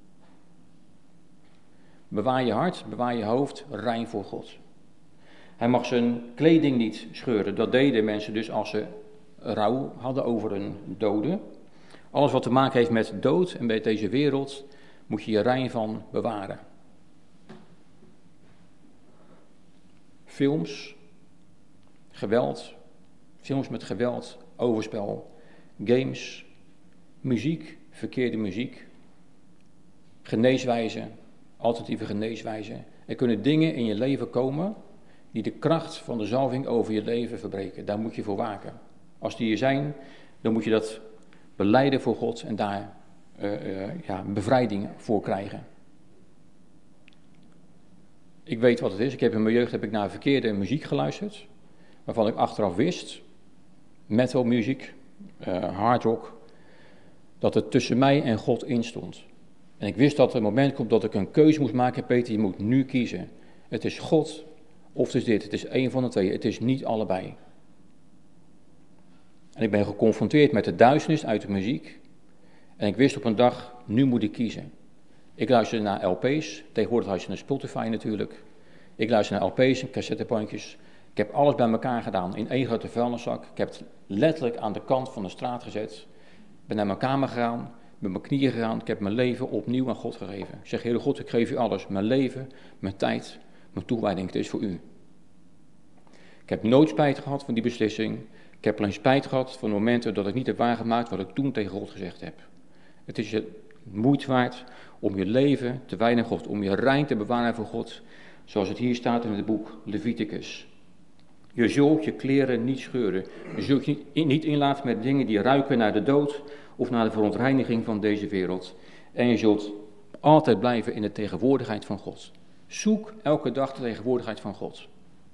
Bewaar je hart, bewaar je hoofd rein voor God. Hij mag zijn kleding niet scheuren. Dat deden mensen dus als ze rouw hadden over een dode. Alles wat te maken heeft met dood en met deze wereld, moet je je rein van bewaren. Films, geweld, films met geweld, overspel, games, muziek, verkeerde muziek, geneeswijzen, alternatieve geneeswijzen. Er kunnen dingen in je leven komen die de kracht van de zalving over je leven verbreken. Daar moet je voor waken. Als die er zijn, dan moet je dat belijden voor God en daar bevrijding voor krijgen. Ik weet wat het is. In mijn jeugd heb ik naar verkeerde muziek geluisterd, waarvan ik achteraf wist, metal muziek, hard rock, dat het tussen mij en God in stond. En ik wist dat er een moment komt dat ik een keuze moest maken. Peter, je moet nu kiezen. Het is God of het is dit. Het is één van de twee. Het is niet allebei. En ik ben geconfronteerd met de duisternis uit de muziek. En ik wist op een dag, nu moet ik kiezen. Ik luisterde naar LP's. Tegenwoordig luister je naar Spotify natuurlijk. Ik luister naar LP's en cassettebandjes. Ik heb alles bij elkaar gedaan in één grote vuilniszak. Ik heb het letterlijk aan de kant van de straat gezet. Ik ben naar mijn kamer gegaan. Met mijn knieën gegaan, ik heb mijn leven opnieuw aan God gegeven. Ik zeg, Heere God, ik geef u alles. Mijn leven, mijn tijd, mijn toewijding, het is voor u. Ik heb nooit spijt gehad van die beslissing. Ik heb alleen spijt gehad van de momenten dat ik niet heb waargemaakt wat ik toen tegen God gezegd heb. Het is je moeite waard om je leven te wijden aan God, om je rein te bewaren voor God. Zoals het hier staat in het boek Leviticus. Je zult je kleren niet scheuren. Je zult je niet inlaten met dingen die ruiken naar de dood of naar de verontreiniging van deze wereld. En je zult altijd blijven in de tegenwoordigheid van God. Zoek elke dag de tegenwoordigheid van God.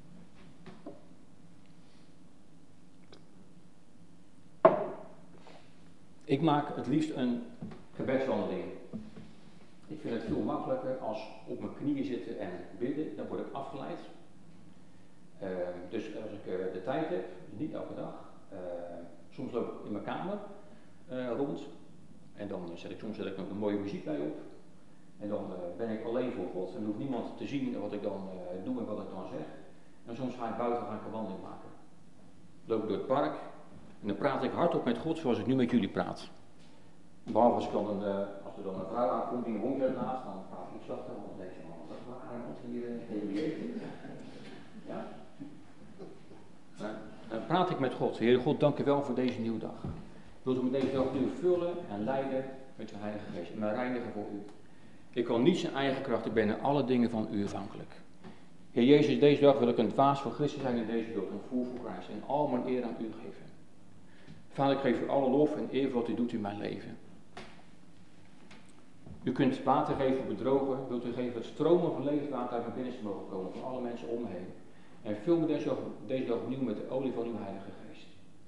Ik maak het liefst een gebedswandeling. Ik vind het veel makkelijker als op mijn knieën zitten en bidden. Dan word ik afgeleid. Dus als ik de tijd heb, niet elke dag, soms loop ik in mijn kamer rond en dan zet ik nog een mooie muziek bij op en dan ben ik alleen voor God en hoeft niemand te zien wat ik dan doe en wat ik dan zeg. En soms ga ik buiten een wandeling maken. Loop ik door het park en dan praat ik hardop met God zoals ik nu met jullie praat. Behalve als er dan een vrouw aankomt die een hondje ernaast, dan praat ik zachter, want dan denk je, wat waar iemand hier ja. Dan praat ik met God. Heer God, dank u wel voor deze nieuwe dag. Wilt u me deze dag opnieuw vullen en leiden met uw Heilige Geest. En mij reinigen voor u. Ik kan niet zijn eigen kracht. Ik ben in alle dingen van u afhankelijk. Heer Jezus, deze dag wil ik een dwaas voor Christus zijn in deze wereld. Een voer voor Christus. En al mijn eer aan u geven. Vader, ik geef u alle lof en eer voor wat u doet in mijn leven. U kunt water geven voor bedrogen. Wilt u geven dat stromen van levend water uit mijn binnenste mogen komen. Van alle mensen om me heen. En vul me deze dag opnieuw met de olie van uw Heilige Geest.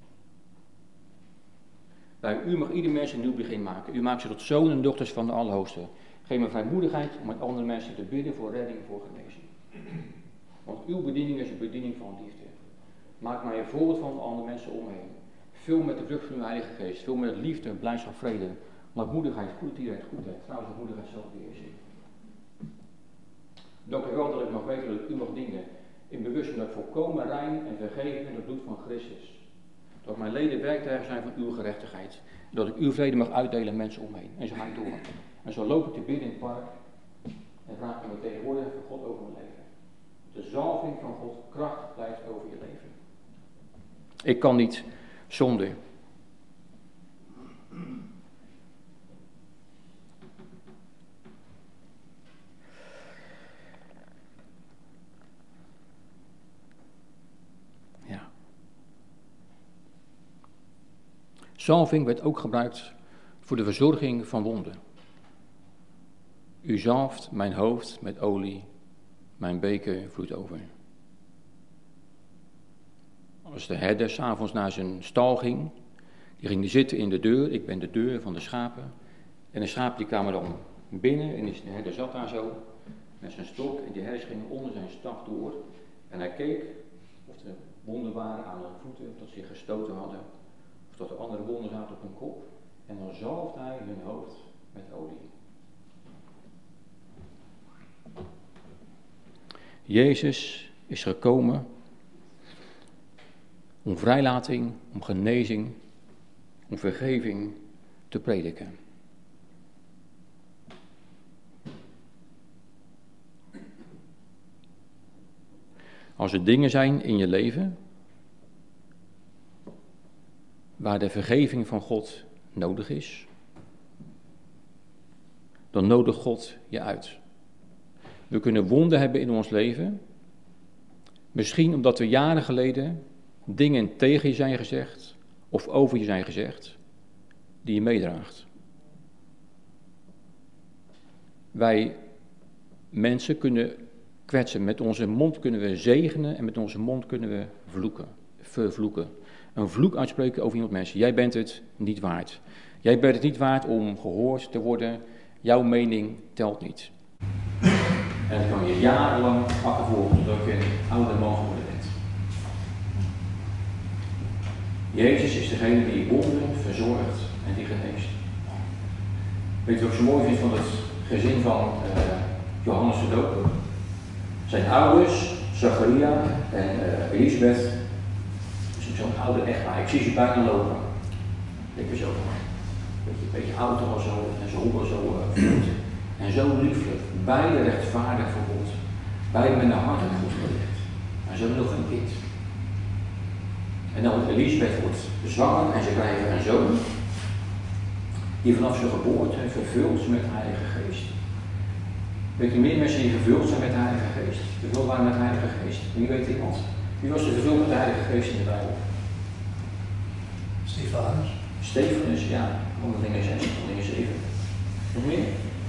Bij u mag ieder mens een nieuw begin maken. U maakt ze tot zonen en dochters van de Allerhoogste. Geef me vrijmoedigheid om met andere mensen te bidden voor redding en voor genezing. Want uw bediening is een bediening van liefde. Maak mij een voorbeeld van de andere mensen om me heen. Vul met de vrucht van uw Heilige Geest. Vul met liefde, blijdschap, vrede. Lankmoedigheid, goedheid, trouwens goedheid, zelfbeheersing. Dank u wel dat ik mag weten dat ik u mag dienen. In bewustzijn dat ik volkomen rein en vergeven in het bloed van Christus. Dat mijn leden werktuigen zijn van uw gerechtigheid. Dat ik uw vrede mag uitdelen aan mensen om me heen. En zo ga ik door. En zo loop ik te bidden in het park. En vraag ik me tegenwoordigheid van God over mijn leven. De zalving van God kracht blijft over je leven. Ik kan niet zonder. Zalving werd ook gebruikt voor de verzorging van wonden. U zalft mijn hoofd met olie, mijn beker vloeit over. Als de herder 's avonds naar zijn stal ging, die ging zitten in de deur, ik ben de deur van de schapen. En de schapen die kwamen dan binnen en de herder zat daar zo met zijn stok en die herders gingen onder zijn staf door. En hij keek of er wonden waren aan hun voeten, of dat ze zich gestoten hadden. Of dat er andere wonden zaten op hun kop. En dan zalfde hij hun hoofd met olie. Jezus is gekomen om vrijlating, om genezing, om vergeving te prediken. Als er dingen zijn in je leven waar de vergeving van God nodig is, dan nodigt God je uit. We kunnen wonden hebben in ons leven, misschien omdat er jaren geleden dingen tegen je zijn gezegd of over je zijn gezegd, die je meedraagt. Wij mensen kunnen kwetsen, met onze mond kunnen we zegenen en met onze mond kunnen we vervloeken. Een vloek uitspreken over iemand mensen. Jij bent het niet waard. Jij bent het niet waard om gehoord te worden. Jouw mening telt niet. En dat kan je jarenlang achtervolgen totdat je een oude man geworden bent. Jezus is degene die wonden verzorgt en die geneest. Weet je wat ik zo mooi vind van het gezin van Johannes de Doper? Zijn ouders, Zacharia en Elisabeth, dus zo'n oude echtpaar. Ik zie ze bijna lopen. Ik ben zo een beetje oud al zo en ze horen zo vloed. En zo lieflijk, beide rechtvaardig voor God. Beide met een hart en goed gericht. Maar ze hebben nog een kind. En dan Elisabeth wordt zwanger en ze krijgen een zoon. Die vanaf zijn geboorte vervuld is met de Heilige Geest. Weet je meer mensen die vervuld zijn met de Heilige Geest? Vervuld waren met de Heilige Geest. Wie weet iemand? Wie was er vervuld met de Heilige Geest in de Bijbel?
Stefanus.
Stefanus, ja. Handelingen 6, Handelingen 7. Nog meer?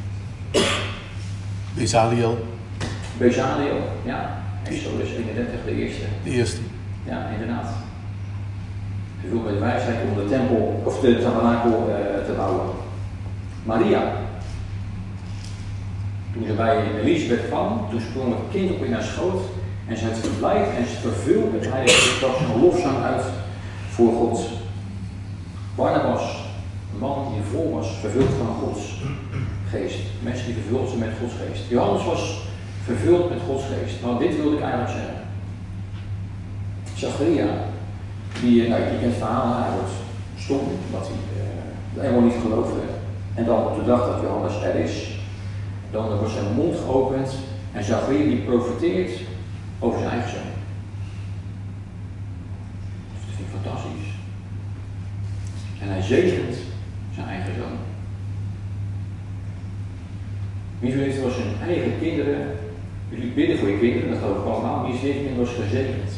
Bezaliel, ja. Exodus 31, de eerste.
De eerste.
Ja, inderdaad. Vervuld met wijsheid om de tempel, of de tabernakel te bouwen. Maria. Toen ze bij Elisabeth kwam, toen sprong het kind op in haar schoot en ze had verblijd en ze vervuld met heilige Geest een lofzang uit voor God. Barnabas, een man die vol was, vervuld van Gods geest. Mensen die vervuld zijn met Gods geest. Johannes was vervuld met Gods geest. Nou, dit wilde ik eigenlijk zeggen. Zacharia, je kent het verhaal, hij wordt stom, omdat hij helemaal niet geloofde. En dan op de dag dat Johannes er is, dan wordt zijn mond geopend en Zacharia die profeteert over zijn eigen zoon. Dat vind ik fantastisch. En hij zegent zijn eigen zoon. Wie heeft wel zijn eigen kinderen, jullie bidden voor je kinderen, dat geloof ik allemaal, wie heeft kinderen was gezegend?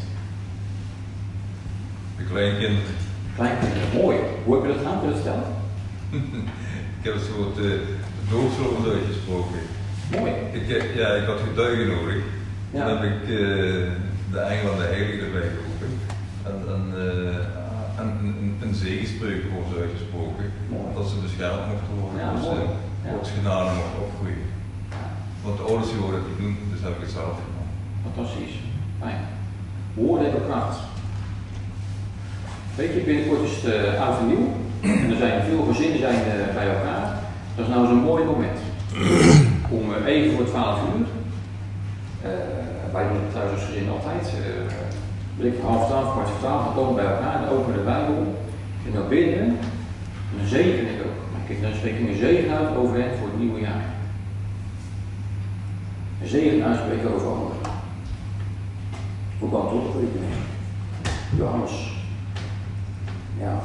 De kleinkinderen.
Kleinkinderen, mooi. Hoe heb je dat gedaan? Kun je dat vertellen?
Ik heb een soort doopsel uitgesproken.
Mooi.
Ik had getuigen nodig. Ja. Dan heb ik de engel en de heilige erbij geroepen. En een zegenspreuk voor ze uitgesproken. Mooi. Dat ze beschermd mochten worden. Ja, dus Gods genade mocht opgroeien. Ja. Want de ouders wilden het niet doen, dus heb ik het zelf gedaan.
Fantastisch. Fijn. Woorden hebben kracht. Weet je, binnenkort is het oud en nieuw. En er zijn veel gezinnen bij elkaar. Dat is nou zo'n mooi moment. Om even voor 12 uur. Wij doen het thuis als gezin altijd. Blik voor 11:30, 11:45, dan komen we bij elkaar, dan openen de Bijbel. En dan bidden. En dan zegen ik ook. Dan spreek ik een zegen uit over hen voor het nieuwe jaar. Een zegen uitspreken over anderen. Hoe kan het ook? Weet ik niet. Johannes. Ja.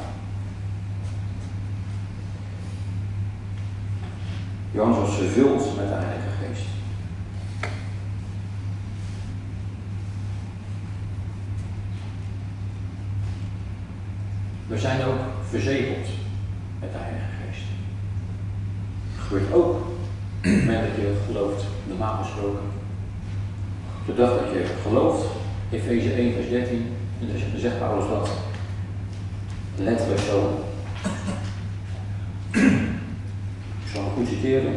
Johannes was vervuld met de Heilige Geest. We zijn ook verzegeld met de Heilige Geest. Dat gebeurt ook op het moment dat je gelooft, normaal gesproken. De dag dat je gelooft, Efeze 1 vers 13, en dan zegt Paulus dat letterlijk zo. Ik zal het goed citeren.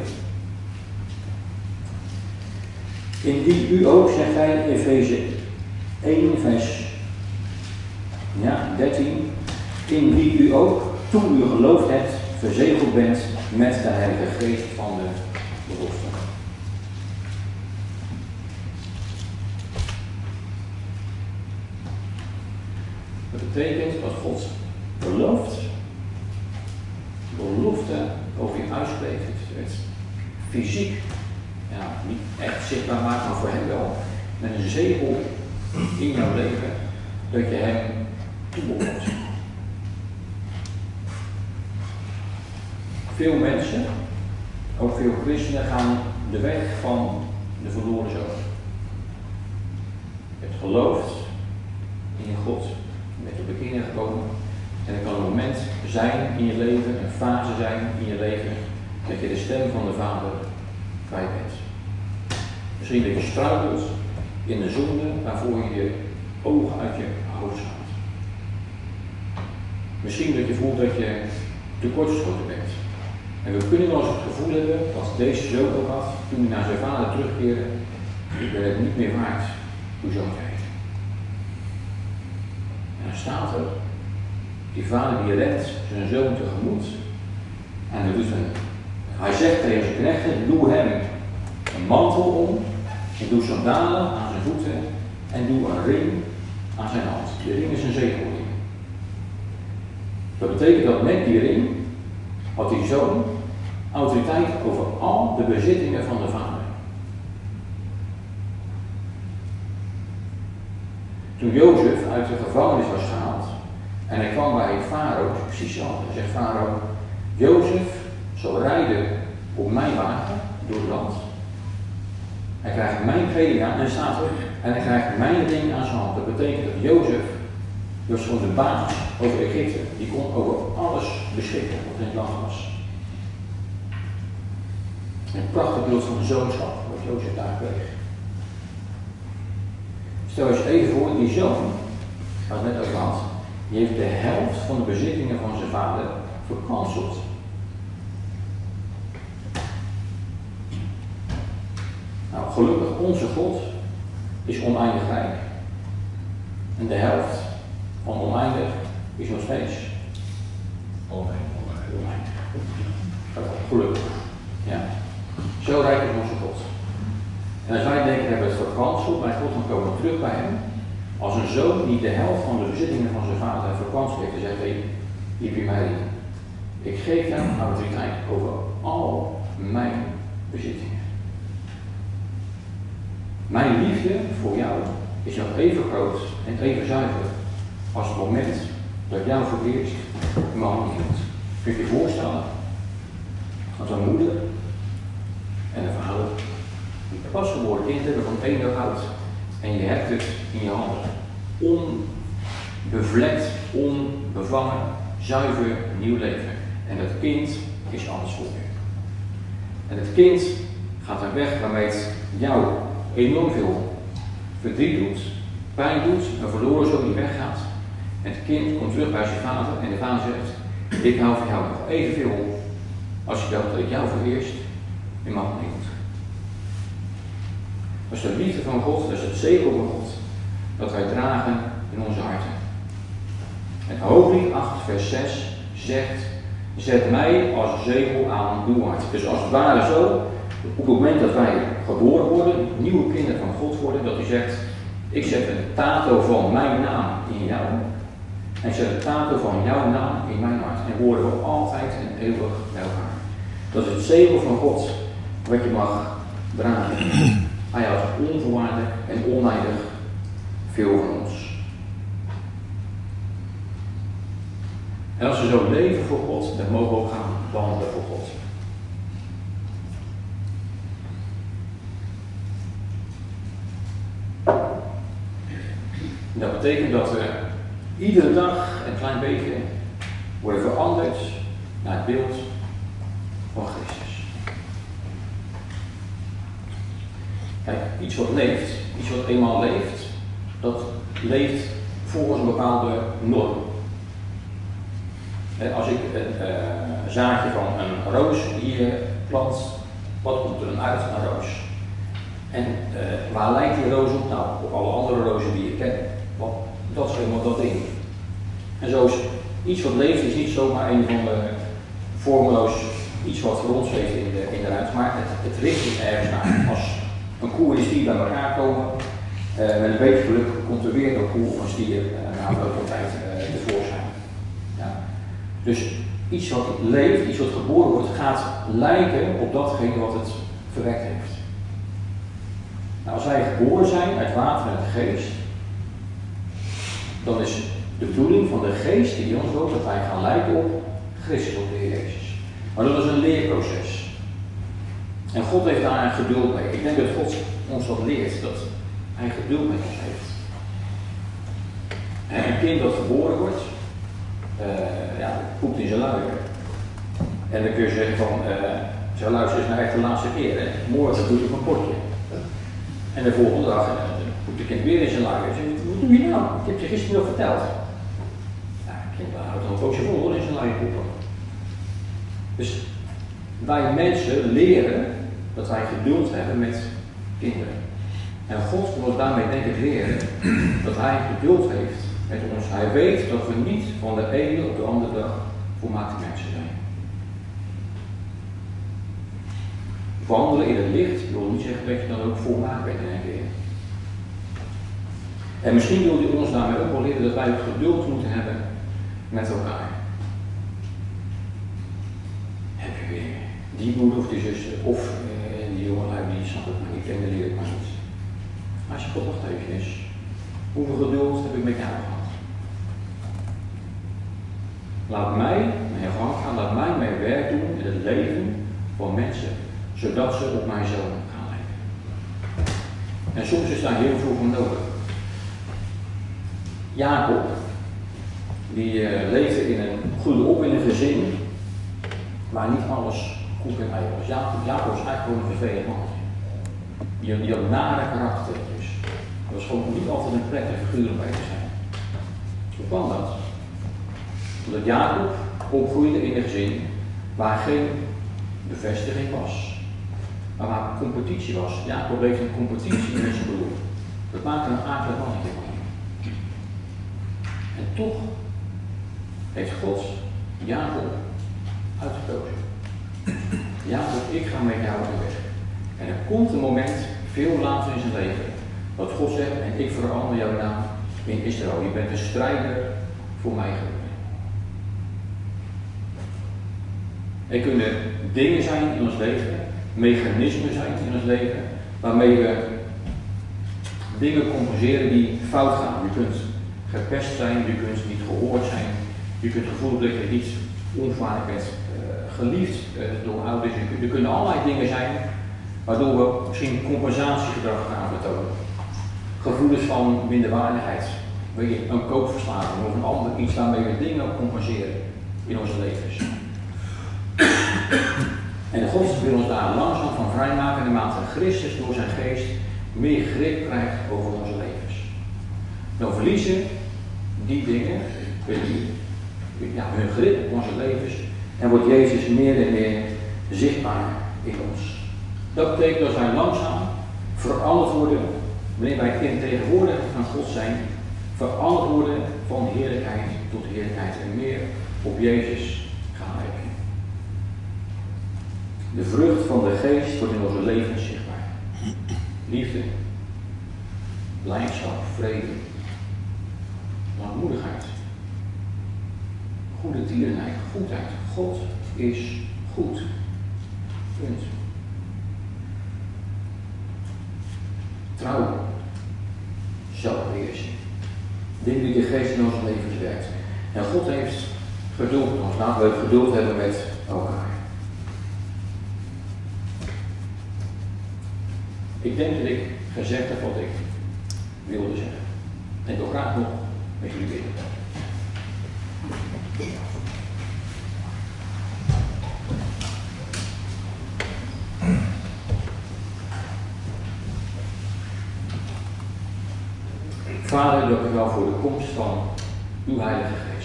Indien u ook, zegt hij, Efeze 1 vers 13, in wie u ook, toen u geloofd hebt, verzegeld bent met de Heilige Geest van de belofte. betekent dat God belofte over je uitspreekt, het fysiek, ja, niet echt zichtbaar maakt, maar voor hem wel, met een zegel in jouw leven, dat je hem toebehoort. Veel mensen, ook veel christenen, gaan de weg van de verloren zoon. Je hebt geloofd in God, je bent op bekering gekomen en er kan een moment zijn in je leven, een fase zijn in je leven, dat je de stem van de Vader kwijt bent. Misschien dat je struikelt in de zonde waarvoor je je ogen uit je hoofd slaat. Misschien dat je voelt dat je tekortgeschoten bent. En we kunnen wel eens het gevoel hebben, als deze zoon ook had, toen hij naar zijn vader terugkeerde, ik ben het niet meer waard uw zoon te heten. En dan staat er, die vader die rent zijn zoon tegemoet en hij zegt tegen zijn knechten, doe hem een mantel om en doe sandalen aan zijn voeten en doe een ring aan zijn hand. Die ring is een zegelring. Dat betekent dat met die ring had die zoon autoriteit over al de bezittingen van de vader. Toen Jozef uit de gevangenis was gehaald en hij kwam bij Farao, precies hetzelfde. Hij zegt Farao, Jozef zal rijden op mijn wagen door het land. Hij krijgt mijn kleding aan en staat er. En hij krijgt mijn ring aan zijn hand. Dat betekent dat Jozef, dus gewoon de baas over Egypte, die kon over alles beschikken wat in het land was. Een prachtig beeld van de zoonschap, wat Jozef daar kreeg. Stel je eens even voor, die zoon, waar het net over had, die heeft de helft van de bezittingen van zijn vader verkanseld. Nou, gelukkig, onze God is oneindig rijk. En de helft van oneindig is nog steeds oneindig. Gelukkig. Ja. Zo rijk is onze God. En als wij denken, we hebben het verkwanseld bij God, dan komen we terug bij hem. Als een zoon die de helft van de bezittingen van zijn vader verkwanseld heeft, dan zegt hij, hier heb je mij. Ik geef hem autoriteit over al mijn bezittingen. Mijn liefde voor jou is nog even groot en even zuiver als het moment dat jou voor het eerst in mijn handen hield. Kun je je voorstellen dat een moeder en een vader die pasgeboren kind hebben van 1 jaar oud en je hebt het in je handen. Onbevlekt, onbevangen, zuiver, nieuw leven. En dat kind is alles voor je. En het kind gaat een weg waarmee het jou enorm veel verdriet doet, pijn doet, een verloren zoon die weggaat. En het kind komt terug bij zijn vader en de vader zegt, ik hou van jou nog evenveel als je wilt dat ik jou voor eerst in mijn handen hield. Dat is de liefde van God, dat is het zegel van God, dat wij dragen in onze harten. Het Hooglied 8 vers 6 zegt, zet mij als zegel aan uw hart. Dus als het ware zo, op het moment dat wij geboren worden, nieuwe kinderen van God worden, dat hij zegt, ik zet een tato van mijn naam in jou. En ik zet een tato van jouw naam in mijn hart. En worden we altijd en eeuwig bij elkaar. Dat is het zegel van God, wat je mag dragen. Hij houdt onvoorwaardelijk en oneindig veel van ons. En als we zo leven voor God, dan mogen we ook gaan wandelen voor God. Dat betekent dat we iedere dag een klein beetje worden veranderd naar het beeld van Christus. Kijk, iets wat leeft, iets wat eenmaal leeft, dat leeft volgens een bepaalde norm. Als ik een zaadje van een roos hier plant, wat komt er dan uit? Een roos. En waar lijkt die roos op? Nou, op alle andere rozen die je kent. Want dat is helemaal dat ding. En zo is iets wat leeft, is niet zomaar een van de vormeloos iets wat voor ons leeft in de ruimte, maar het richt zich ergens naar. Als een koe en een stier bij elkaar komen, met een beetje geluk komt er weer een koe of een stier na een tijd Dus iets wat leeft, iets wat geboren wordt, gaat lijken op datgene wat het verwekt heeft. Nou, als wij geboren zijn uit water en de geest, dan is de bedoeling van de geest die in ons woont dat wij gaan lijken op Christus, op de Heer Jezus. Maar dat is een leerproces. En God heeft daar een geduld mee. Ik denk dat God ons wat leert, dat hij geduld met ons heeft. En een kind dat geboren wordt, poept in zijn luier. En dan kun je zeggen van, zo luister eens nou echt de laatste keer, hè. Morgen doe ik een potje. En de volgende dag poept de kind weer in zijn luier. Wat doe je nou? Ik heb je gisteren nog verteld. Ja, het kind houdt dan een poosje vol hoor, in zijn luier poepen. Dus wij mensen leren dat wij geduld hebben met kinderen. En God wil ons daarmee denk ik leren dat hij geduld heeft met ons. Hij weet dat we niet van de ene op de andere dag volmaakte mensen zijn. Wandelen in het licht wil niet zeggen dat je dan ook volmaakt bent in een keer. En misschien wil hij ons daarmee ook wel leren dat wij het geduld moeten hebben met elkaar. Heb je weer die moeder of die zuster of die jongelui die snap ik maar niet, en de leer ik maar niet. Als je God wacht even, hoeveel geduld heb ik met jou gehad? Laat mij mijn gang gaan, laat mij mijn werk doen in het leven van mensen, zodat ze op mijzelf gaan lijken. En soms is daar heel veel voor nodig. Jacob, die leefde in een goede op in een gezin, waar niet alles goed en eigen was. Jacob was eigenlijk gewoon een vervelend man. Die had nare karaktertjes. Er was gewoon niet altijd een prettige figuur om bij te zijn. Hoe kwam dat? Omdat Jacob opgroeide in een gezin waar geen bevestiging was, maar waar competitie was. Jacob leefde in competitie met zijn broer. Dat maakte een akelig mannetje van hem. En toch heeft God Jacob uitgekozen. Jacob, ik ga met jou op weg. En er komt een moment, veel later in zijn leven, dat God zegt, en ik verander jouw naam in Israël. Je bent een strijder voor mij geworden. Er kunnen dingen zijn in ons leven, mechanismen zijn in ons leven, waarmee we dingen compenseren die fout gaan. Je kunt gepest zijn, je kunt niet gehoord zijn, je kunt het gevoel dat je niet onvoorwaardelijk bent geliefd door ouders. Er kunnen allerlei dingen zijn waardoor we misschien compensatiegedrag gaan betonen. Gevoelens van minderwaardigheid, een koopverslaving of een ander iets waarmee we dingen compenseren in onze levens. En God wil ons daar langzaam van vrijmaken naarmate Christus door zijn geest meer grip krijgt over onze levens. Dan verliezen die dingen hun grip op onze levens en wordt Jezus meer en meer zichtbaar in ons. Dat betekent dat wij langzaam veranderd worden, wanneer wij in tegenwoordigheid van God zijn, veranderd worden van heerlijkheid tot heerlijkheid en meer op Jezus gaan lijken. De vrucht van de geest wordt in onze levens zichtbaar. Liefde, blijdschap, vrede, langmoedigheid, goede tierenheid, goedheid. God is goed. Punt. Trouw, zelfbeheersing. Dingen die de geest in ons levens werkt. En God heeft geduld met ons. Laten we geduld hebben met elkaar. Ik denk dat ik gezegd heb wat ik wilde zeggen. En ik wil graag nog met jullie bidden. Vader, dank u wel voor de komst van uw Heilige Geest.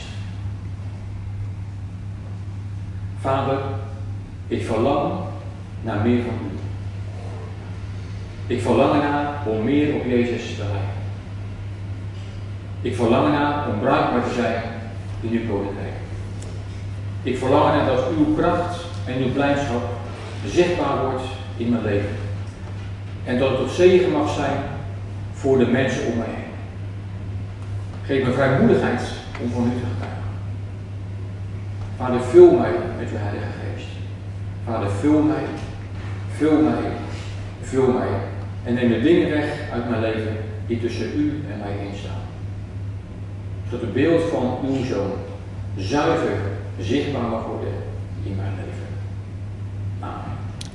Vader, ik verlang naar meer van u. Ik verlang ernaar om meer op Jezus te lijken. Ik verlang ernaar om bruikbaar te zijn in uw koninkrijk. Ik verlang ernaar dat uw kracht en uw blijdschap zichtbaar wordt in mijn leven. En dat het tot zegen mag zijn voor de mensen om mij heen. Geef me vrijmoedigheid om van u te getuigen. Vader, vul mij met uw Heilige Geest. Vader, vul mij, vul mij, vul mij. En neem de dingen weg uit mijn leven die tussen u en mij heen staan. Zodat het beeld van uw Zoon zuiver zichtbaar mag worden in mijn leven. Amen.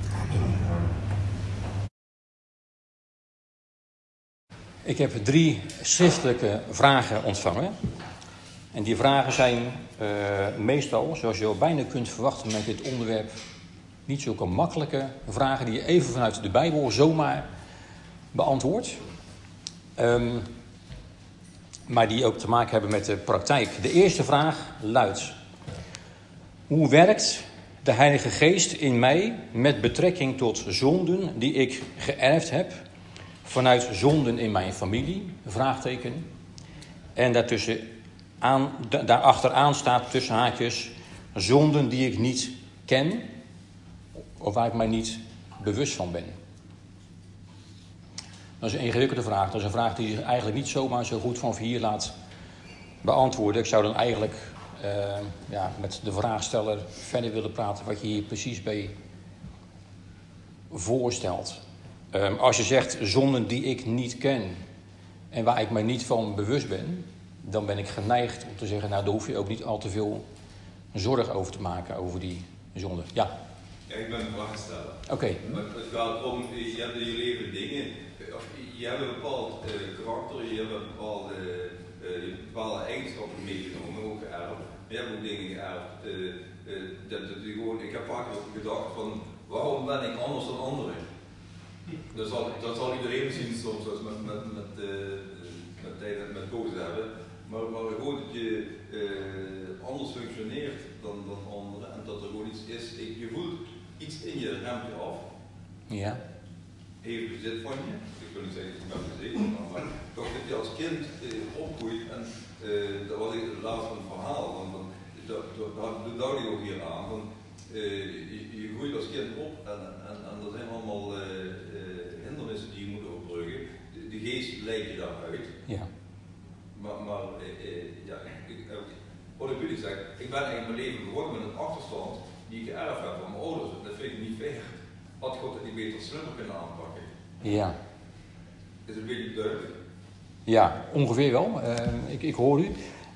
Ik heb 3 schriftelijke vragen ontvangen. En die vragen zijn meestal, zoals je al bijna kunt verwachten met dit onderwerp, niet zulke makkelijke vragen die je even vanuit de Bijbel zomaar beantwoordt. Maar die ook te maken hebben met de praktijk. De eerste vraag luidt: hoe werkt de Heilige Geest in mij met betrekking tot zonden die ik geërfd heb vanuit zonden in mijn familie? Vraagteken. En daarachteraan staat tussen haakjes zonden die ik niet ken of waar ik mij niet bewust van ben. Dat is een ingewikkelde vraag. Dat is een vraag die je eigenlijk niet zomaar zo goed van hier laat beantwoorden. Ik zou dan eigenlijk met de vraagsteller verder willen praten wat je hier precies bij voorstelt. Als je zegt zonden die ik niet ken en waar ik mij niet van bewust ben, dan ben ik geneigd om te zeggen, nou daar hoef je ook niet al te veel zorg over te maken, over die zonden. Ja?
Ja, ik ben een vraagsteller.
Oké.
Het gaat om, je hebt in je leven dingen, of je hebt een bepaald karakter, je hebt een bepaalde eigenschappen meegenomen, ook geërfd. Je hebt ook dingen geërfd. Ik heb vaak gedacht van, waarom ben ik anders dan anderen? Dat zal iedereen zien soms, zoals met tijd en met kozen hebben. Maar gewoon dat je anders functioneert dan anderen en dat er gewoon iets is. Je voelt iets in je, remt je af.
Ja.
Heeft bezit van je. Ik wil niet zeggen dat ik ben bezeten, maar toch dat je als kind opgroeit. En dat was het laatste van het verhaal. Daar duwde ik ook hier aan. Je groeit als kind op en er zijn allemaal hindernissen die je moet overbruggen. De geest leidt je daaruit.
Ja.
Wat ik jullie zeg, ik ben eigenlijk mijn leven geworden met een achterstand die ik geërfd heb van mijn ouders. Dat vind ik niet fair. Had God het niet beter slimmer kunnen aanpakken?
Ja.
Is het een beetje duidelijk?
Ja, ongeveer wel. Ik hoor u.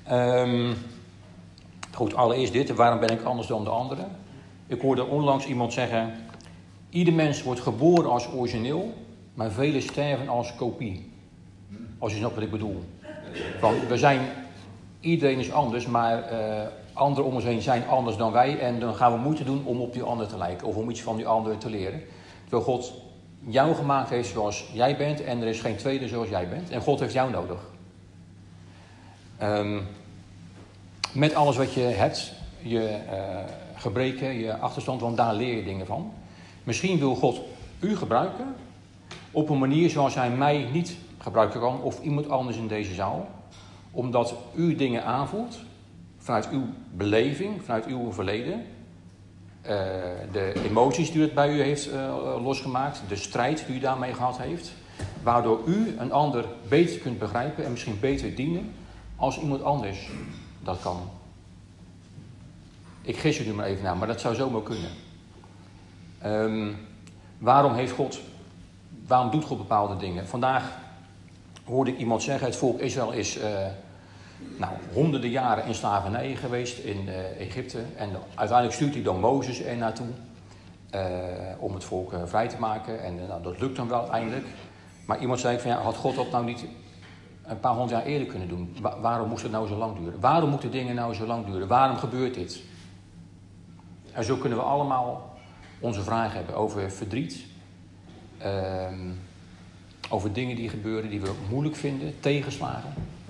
Goed, allereerst dit. Waarom ben ik anders dan de anderen? Ik hoorde onlangs iemand zeggen, ieder mens wordt geboren als origineel, maar velen sterven als kopie. Als je snapt wat ik bedoel. Iedereen is anders, maar anderen om ons heen zijn anders dan wij. En dan gaan we moeite doen om op die ander te lijken of om iets van die ander te leren. Terwijl God jou gemaakt heeft zoals jij bent en er is geen tweede zoals jij bent. En God heeft jou nodig. Met alles wat je hebt, je gebreken, je achterstand, want daar leer je dingen van. Misschien wil God u gebruiken op een manier zoals hij mij niet gebruiken kan of iemand anders in deze zaal. Omdat u dingen aanvoelt vanuit uw beleving, vanuit uw verleden. De emoties die het bij u heeft losgemaakt, de strijd die u daarmee gehad heeft. Waardoor u een ander beter kunt begrijpen en misschien beter dienen als iemand anders dat kan. Ik gis er nu maar even naar, maar dat zou zomaar kunnen. Waarom doet God bepaalde dingen? Vandaag hoorde ik iemand zeggen, het volk Israël is honderden jaren in slavernij geweest in Egypte. En uiteindelijk stuurt hij dan Mozes er naartoe om het volk vrij te maken. En dat lukt dan wel uiteindelijk. Maar iemand zei van, had God dat nou niet een paar honderd jaar eerder kunnen doen? Waarom moest het nou zo lang duren? Waarom moeten dingen nou zo lang duren? Waarom gebeurt dit? En zo kunnen we allemaal onze vragen hebben over verdriet. Over dingen die gebeuren die we moeilijk vinden, tegenslagen.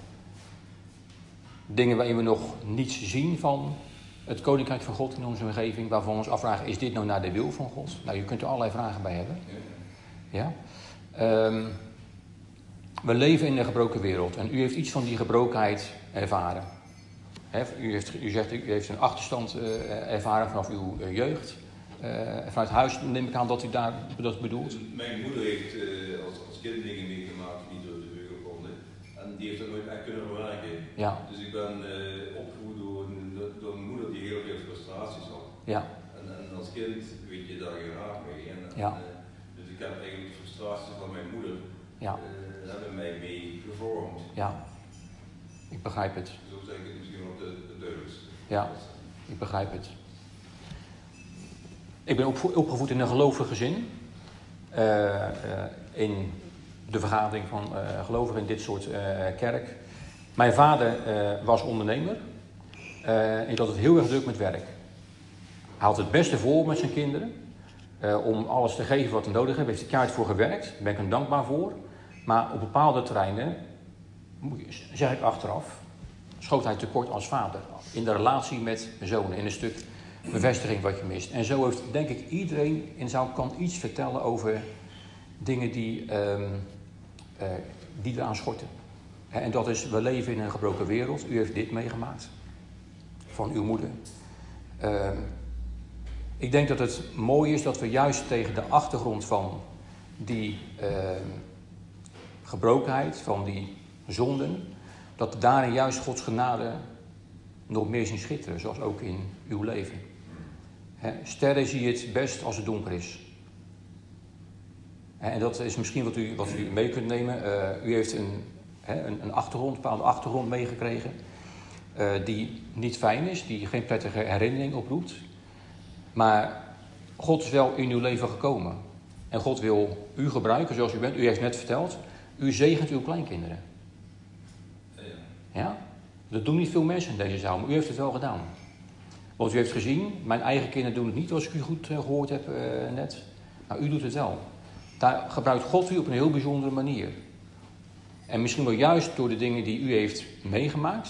Dingen waarin we nog niets zien van het koninkrijk van God in onze omgeving, waarvan we ons afvragen, is dit nou naar de wil van God? Nou, je kunt er allerlei vragen bij hebben. Ja? We leven in een gebroken wereld en u heeft iets van die gebrokenheid ervaren. U zegt, u heeft een achterstand ervaren vanaf uw jeugd. Vanuit huis neem ik aan dat u dat bedoelt.
Mijn moeder heeft als kind dingen meegemaakt die niet door de beugel konden. En die heeft dat nooit echt kunnen verwerken.
Ja.
Dus ik ben opgevoed door een moeder die heel veel frustraties had.
Ja.
En als kind weet je daar geen raad mee. Dus ik heb eigenlijk de frustraties van mijn moeder hebben mij mee gevormd.
Ja, ik begrijp het.
Zo zeg ik het misschien op de duidelijkste.
Ja, ik begrijp het. Ik ben opgevoed in een gelovig gezin. In de vergadering van gelovigen in dit soort kerk. Mijn vader was ondernemer. En ik had het heel erg druk met werk. Hij had het beste voor met zijn kinderen. Om alles te geven wat ze nodig hebben. Heeft hij keihard voor gewerkt. Daar ben ik hem dankbaar voor. Maar op bepaalde terreinen, zeg ik achteraf, schoot hij tekort als vader. In de relatie met zonen. In een stuk bevestiging wat je mist. En zo heeft denk ik iedereen in zijn kan iets vertellen over dingen die eraan schorten. En dat is, we leven in een gebroken wereld. U heeft dit meegemaakt. Van uw moeder. Ik denk dat het mooi is dat we juist tegen de achtergrond van die gebrokenheid, van die zonden, dat daarin juist Gods genade nog meer zien schitteren, zoals ook in uw leven. Sterren zie je het best als het donker is. En dat is misschien wat u mee kunt nemen. U heeft een achtergrond, een bepaalde achtergrond meegekregen, die niet fijn is, die geen prettige herinnering oproept. Maar God is wel in uw leven gekomen. En God wil u gebruiken zoals u bent. U heeft net verteld, u zegent uw kleinkinderen. Ja? Dat doen niet veel mensen in deze zaal, maar u heeft het wel gedaan. Want u heeft gezien, mijn eigen kinderen doen het niet, als ik u goed gehoord heb net. Maar u doet het wel. Daar gebruikt God u op een heel bijzondere manier. En misschien wel juist door de dingen die u heeft meegemaakt,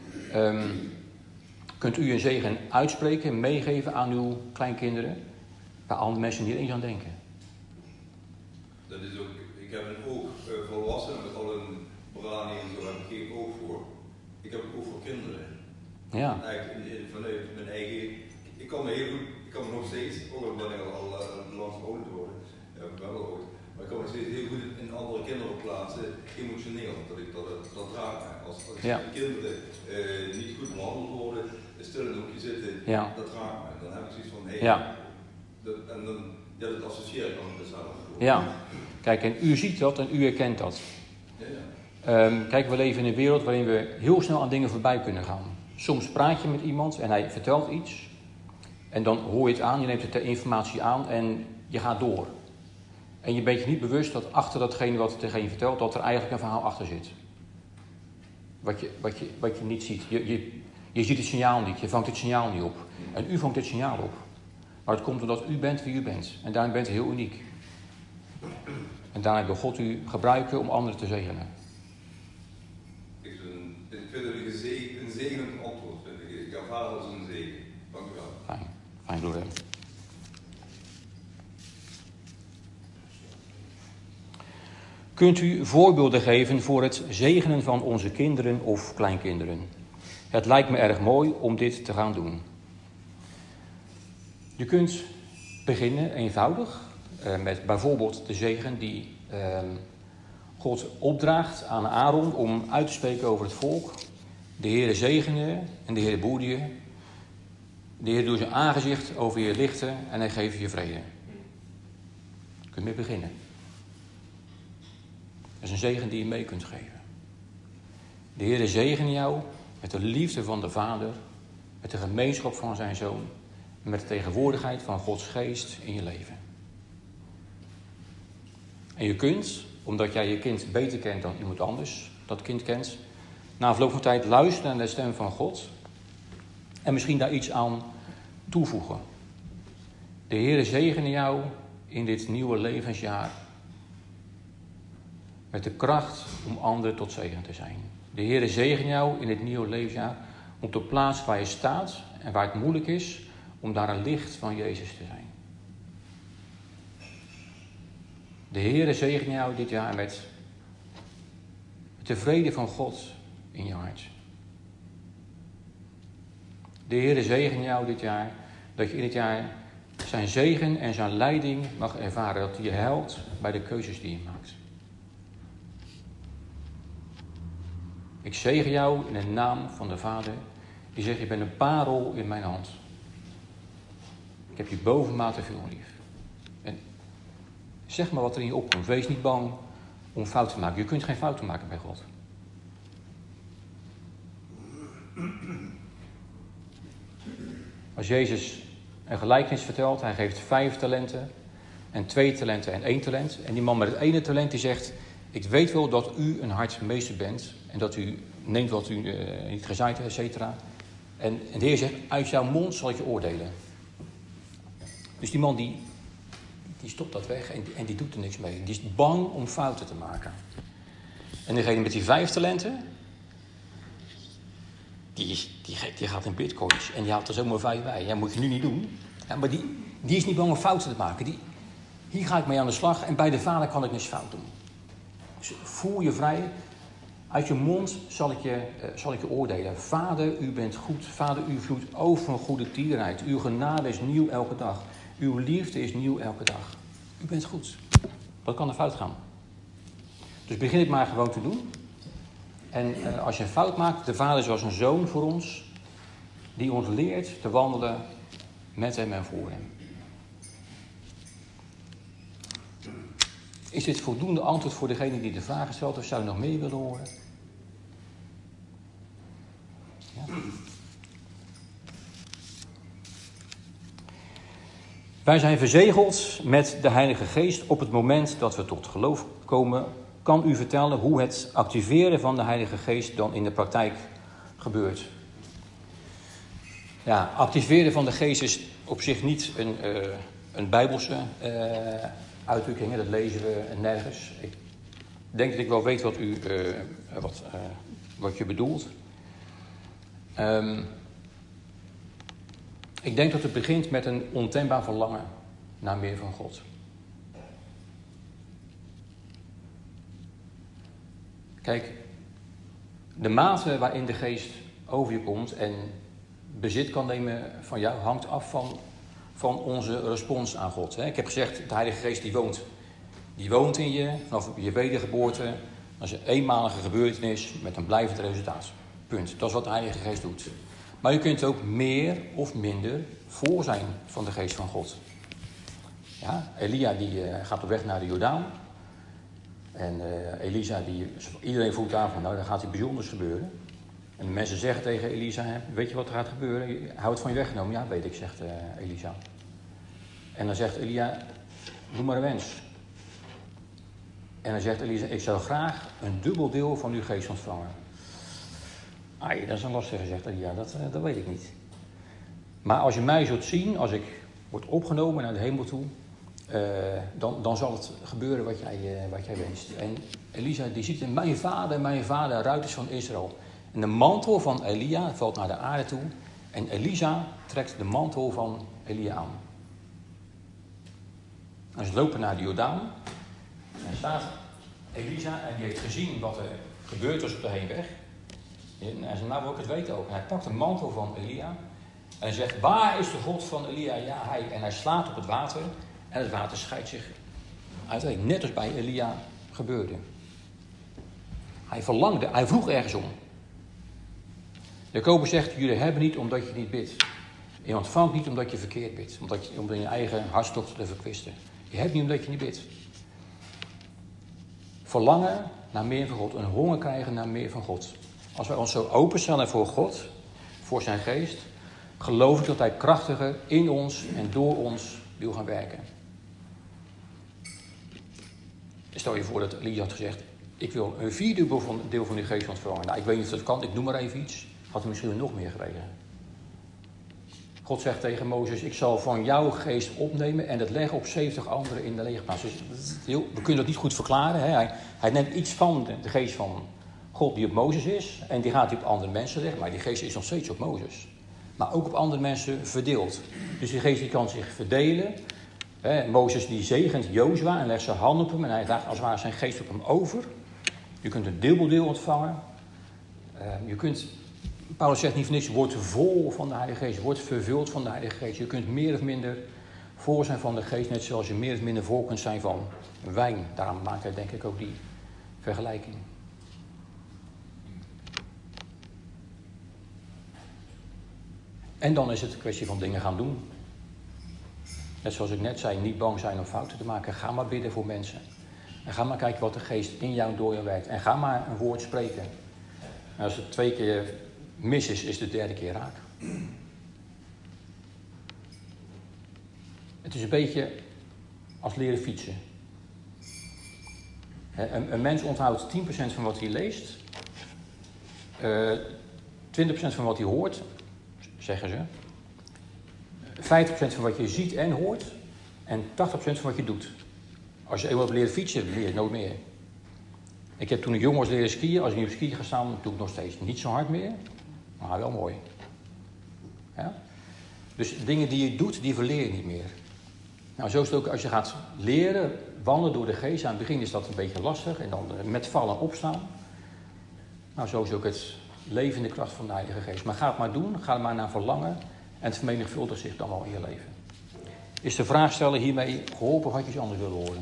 kunt u een zegen uitspreken en meegeven aan uw kleinkinderen, waar andere mensen niet eens aan denken.
Dat is ook, ik heb een oog volwassenen met al een brani en zo heb ik geen oog voor. Ik heb een oog voor kinderen.
Ja.
Eigenlijk vanuit mijn eigen, ik kan me nog steeds, ook al ben ik al langs ouder worden, wel oud, maar ik kan me steeds heel goed in andere kinderen plaatsen, emotioneel, dat raakt mij. Als kinderen niet goed behandeld worden, stil in een hoekje zitten, dat raakt mij. Dan heb ik zoiets van, dat associeer ik dan met mezelf.
Ja, kijk, en u ziet dat en u herkent dat. Kijk, we leven in een wereld waarin we heel snel aan dingen voorbij kunnen gaan. Soms praat je met iemand en hij vertelt iets. En dan hoor je het aan, je neemt de informatie aan en je gaat door. En je bent je niet bewust dat achter datgene wat degene vertelt, dat er eigenlijk een verhaal achter zit. Wat je niet ziet. Je ziet het signaal niet, je vangt het signaal niet op. En u vangt het signaal op. Maar het komt omdat u bent wie u bent. En daarin bent u heel uniek. En daarin wil God u gebruiken om anderen te zegenen.
Ik vind het een zegenend antwoord. Ik ervaar het als een zegen. Dank u wel.
Fijn broeder. Kunt u voorbeelden geven voor het zegenen van onze kinderen of kleinkinderen? Het lijkt me erg mooi om dit te gaan doen. Je kunt beginnen eenvoudig met bijvoorbeeld de zegen die God opdraagt aan Aaron om uit te spreken over het volk. De Heere zegene en de Heere behoede je. De Heer doet zijn aangezicht over je lichten en hij geeft je vrede. Je kunt mee beginnen. Dat is een zegen die je mee kunt geven. De Heer zegene jou met de liefde van de Vader, met de gemeenschap van zijn Zoon en met de tegenwoordigheid van Gods geest in je leven. En je kunt, omdat jij je kind beter kent dan iemand anders dat kind kent, na verloop van tijd luisteren naar de stem van God en misschien daar iets aan toevoegen. De Heer zegene jou in dit nieuwe levensjaar met de kracht om anderen tot zegen te zijn. De Heer zegene jou in dit nieuwe levensjaar op de plaats waar je staat en waar het moeilijk is om daar een licht van Jezus te zijn. De Heer zegene jou dit jaar met de vrede van God in je hart. De Heer zegene jou dit jaar, dat je in dit jaar zijn zegen en zijn leiding mag ervaren. Dat hij je helpt bij de keuzes die je maakt. Ik zegen jou in de naam van de Vader. Die zegt, je bent een parel in mijn hand. Ik heb je bovenmate veel lief. En zeg maar wat er in je opkomt. Wees niet bang om fouten te maken. Je kunt geen fouten maken bij God. Als Jezus een gelijkenis vertelt, hij geeft 5 talenten en 2 talenten en 1 talent. En die man met het ene talent die zegt, ik weet wel dat u een hartmeester bent en dat u neemt wat u niet gezaaid heeft, et cetera. En de Heer zegt, uit jouw mond zal ik je oordelen. Dus die man die stopt dat weg en die doet er niks mee. Die is bang om fouten te maken. En degene met die 5 talenten, die gaat in bitcoins en die haalt er zomaar 5 bij. Ja, moet je nu niet doen. Ja, maar die is niet bang om fouten te maken. Hier ga ik mee aan de slag en bij de Vader kan ik niks fout doen. Dus voel je vrij. Uit je mond zal ik je oordelen. Vader, u bent goed. Vader, u vloeit over van goede tierenheid. Uw genade is nieuw elke dag. Uw liefde is nieuw elke dag. U bent goed. Wat kan er fout gaan? Dus begin het maar gewoon te doen. En als je een fout maakt, de Vader is als een zoon voor ons, die ons leert te wandelen met hem en voor hem. Is dit voldoende antwoord voor degene die de vraag stelt, of zou je nog meer willen horen? Ja. Wij zijn verzegeld met de Heilige Geest. Op het moment dat we tot geloof komen, kan u vertellen hoe het activeren van de Heilige Geest dan in de praktijk gebeurt. Ja, activeren van de Geest is op zich niet een bijbelse uitdrukking. Dat lezen we nergens. Ik denk dat ik wel weet wat je bedoelt. Ik denk dat het begint met een ontembaar verlangen naar meer van God. Kijk, de mate waarin de Geest over je komt en bezit kan nemen van jou hangt af van onze respons aan God. Ik heb gezegd, de Heilige Geest die woont in je vanaf je wedergeboorte. Dat is een eenmalige gebeurtenis met een blijvend resultaat. Punt. Dat is wat de Heilige Geest doet. Maar je kunt ook meer of minder vol zijn van de Geest van God. Ja, Elia die gaat op weg naar de Jordaan. En Elisa, iedereen voelt aan van, nou, dan gaat iets bijzonders gebeuren. En de mensen zeggen tegen Elisa, weet je wat er gaat gebeuren? Hou het van je weggenomen. Ja, weet ik, zegt Elisa. En dan zegt Elia, doe maar een wens. En dan zegt Elisa, ik zou graag een dubbel deel van uw geest ontvangen. Ai, dat is een lastige, zegt Elia, dat weet ik niet. Maar als je mij zult zien, als ik word opgenomen naar de hemel toe, dan zal het gebeuren wat jij wenst. En Elisa die ziet in mijn vader, ruiters van Israël. En de mantel van Elia valt naar de aarde toe. En Elisa trekt de mantel van Elia aan. En ze lopen naar de Jordaan. En staat Elisa en die heeft gezien wat er gebeurd was op de heenweg. En hij zegt, nou wil ik het weten ook. En hij pakt de mantel van Elia. En hij zegt, waar is de God van Elia? Ja, hij. En hij slaat op het water. En het water scheidt zich uiteen. Net als bij Elia gebeurde. Hij vroeg ergens om. Jacobus zegt, jullie hebben niet omdat je niet bidt. Je ontvangt niet omdat je verkeerd bidt. Om je eigen hartstocht te verkwisten. Je hebt niet omdat je niet bidt. Verlangen naar meer van God. Een honger krijgen naar meer van God. Als wij ons zo openstellen voor God, voor zijn geest, geloof ik dat hij krachtiger in ons en door ons wil gaan werken. Stel je voor dat Elia had gezegd, ik wil een 4 deel van die geest ontvangen. Nou, ik weet niet of dat kan, ik noem maar even iets. Had hij misschien nog meer gekregen. God zegt tegen Mozes, ik zal van jouw geest opnemen en het leggen op 70 anderen in de legerplaats. Dus we kunnen dat niet goed verklaren. Hè? Hij neemt iets van de geest van God die op Mozes is en die gaat hij op andere mensen leggen. Maar die geest is nog steeds op Mozes. Maar ook op andere mensen verdeeld. Dus die geest die kan zich verdelen. Mozes die zegent Jozua en legt zijn hand op hem en hij draagt als het ware zijn geest op hem over. Je kunt een deel ontvangen. Paulus zegt niet voor niks, word vol van de Heilige Geest. Word vervuld van de Heilige Geest. Je kunt meer of minder vol zijn van de Geest, net zoals je meer of minder vol kunt zijn van wijn. Daarom maakt hij denk ik ook die vergelijking. En dan is het een kwestie van dingen gaan doen. Net zoals ik net zei, niet bang zijn om fouten te maken. Ga maar bidden voor mensen. En ga maar kijken wat de geest in jou en door je werkt. En ga maar een woord spreken. En als het 2 keer mis is, is de 3e keer raak. Het is een beetje als leren fietsen. Een mens onthoudt 10% van wat hij leest. 20% van wat hij hoort, zeggen ze. 50% van wat je ziet en hoort. En 80% van wat je doet. Als je eenmaal hebt leren fietsen, leer je nooit meer. Ik heb toen ik jong was leren skiën. Als ik nu op ski ga staan, doe ik nog steeds niet zo hard meer. Maar wel mooi. Ja? Dus dingen die je doet, die verleer je niet meer. Nou, zo is het ook als je gaat leren, wandelen door de geest. Aan het begin is dat een beetje lastig. En dan met vallen opstaan. Nou, zo is ook het leven in de kracht van de Heilige Geest. Maar ga het maar doen. Ga er maar naar verlangen. En het vermenigvuldigt zich dan wel in je leven. Is de vraag stellen hiermee geholpen of had je iets anders willen horen?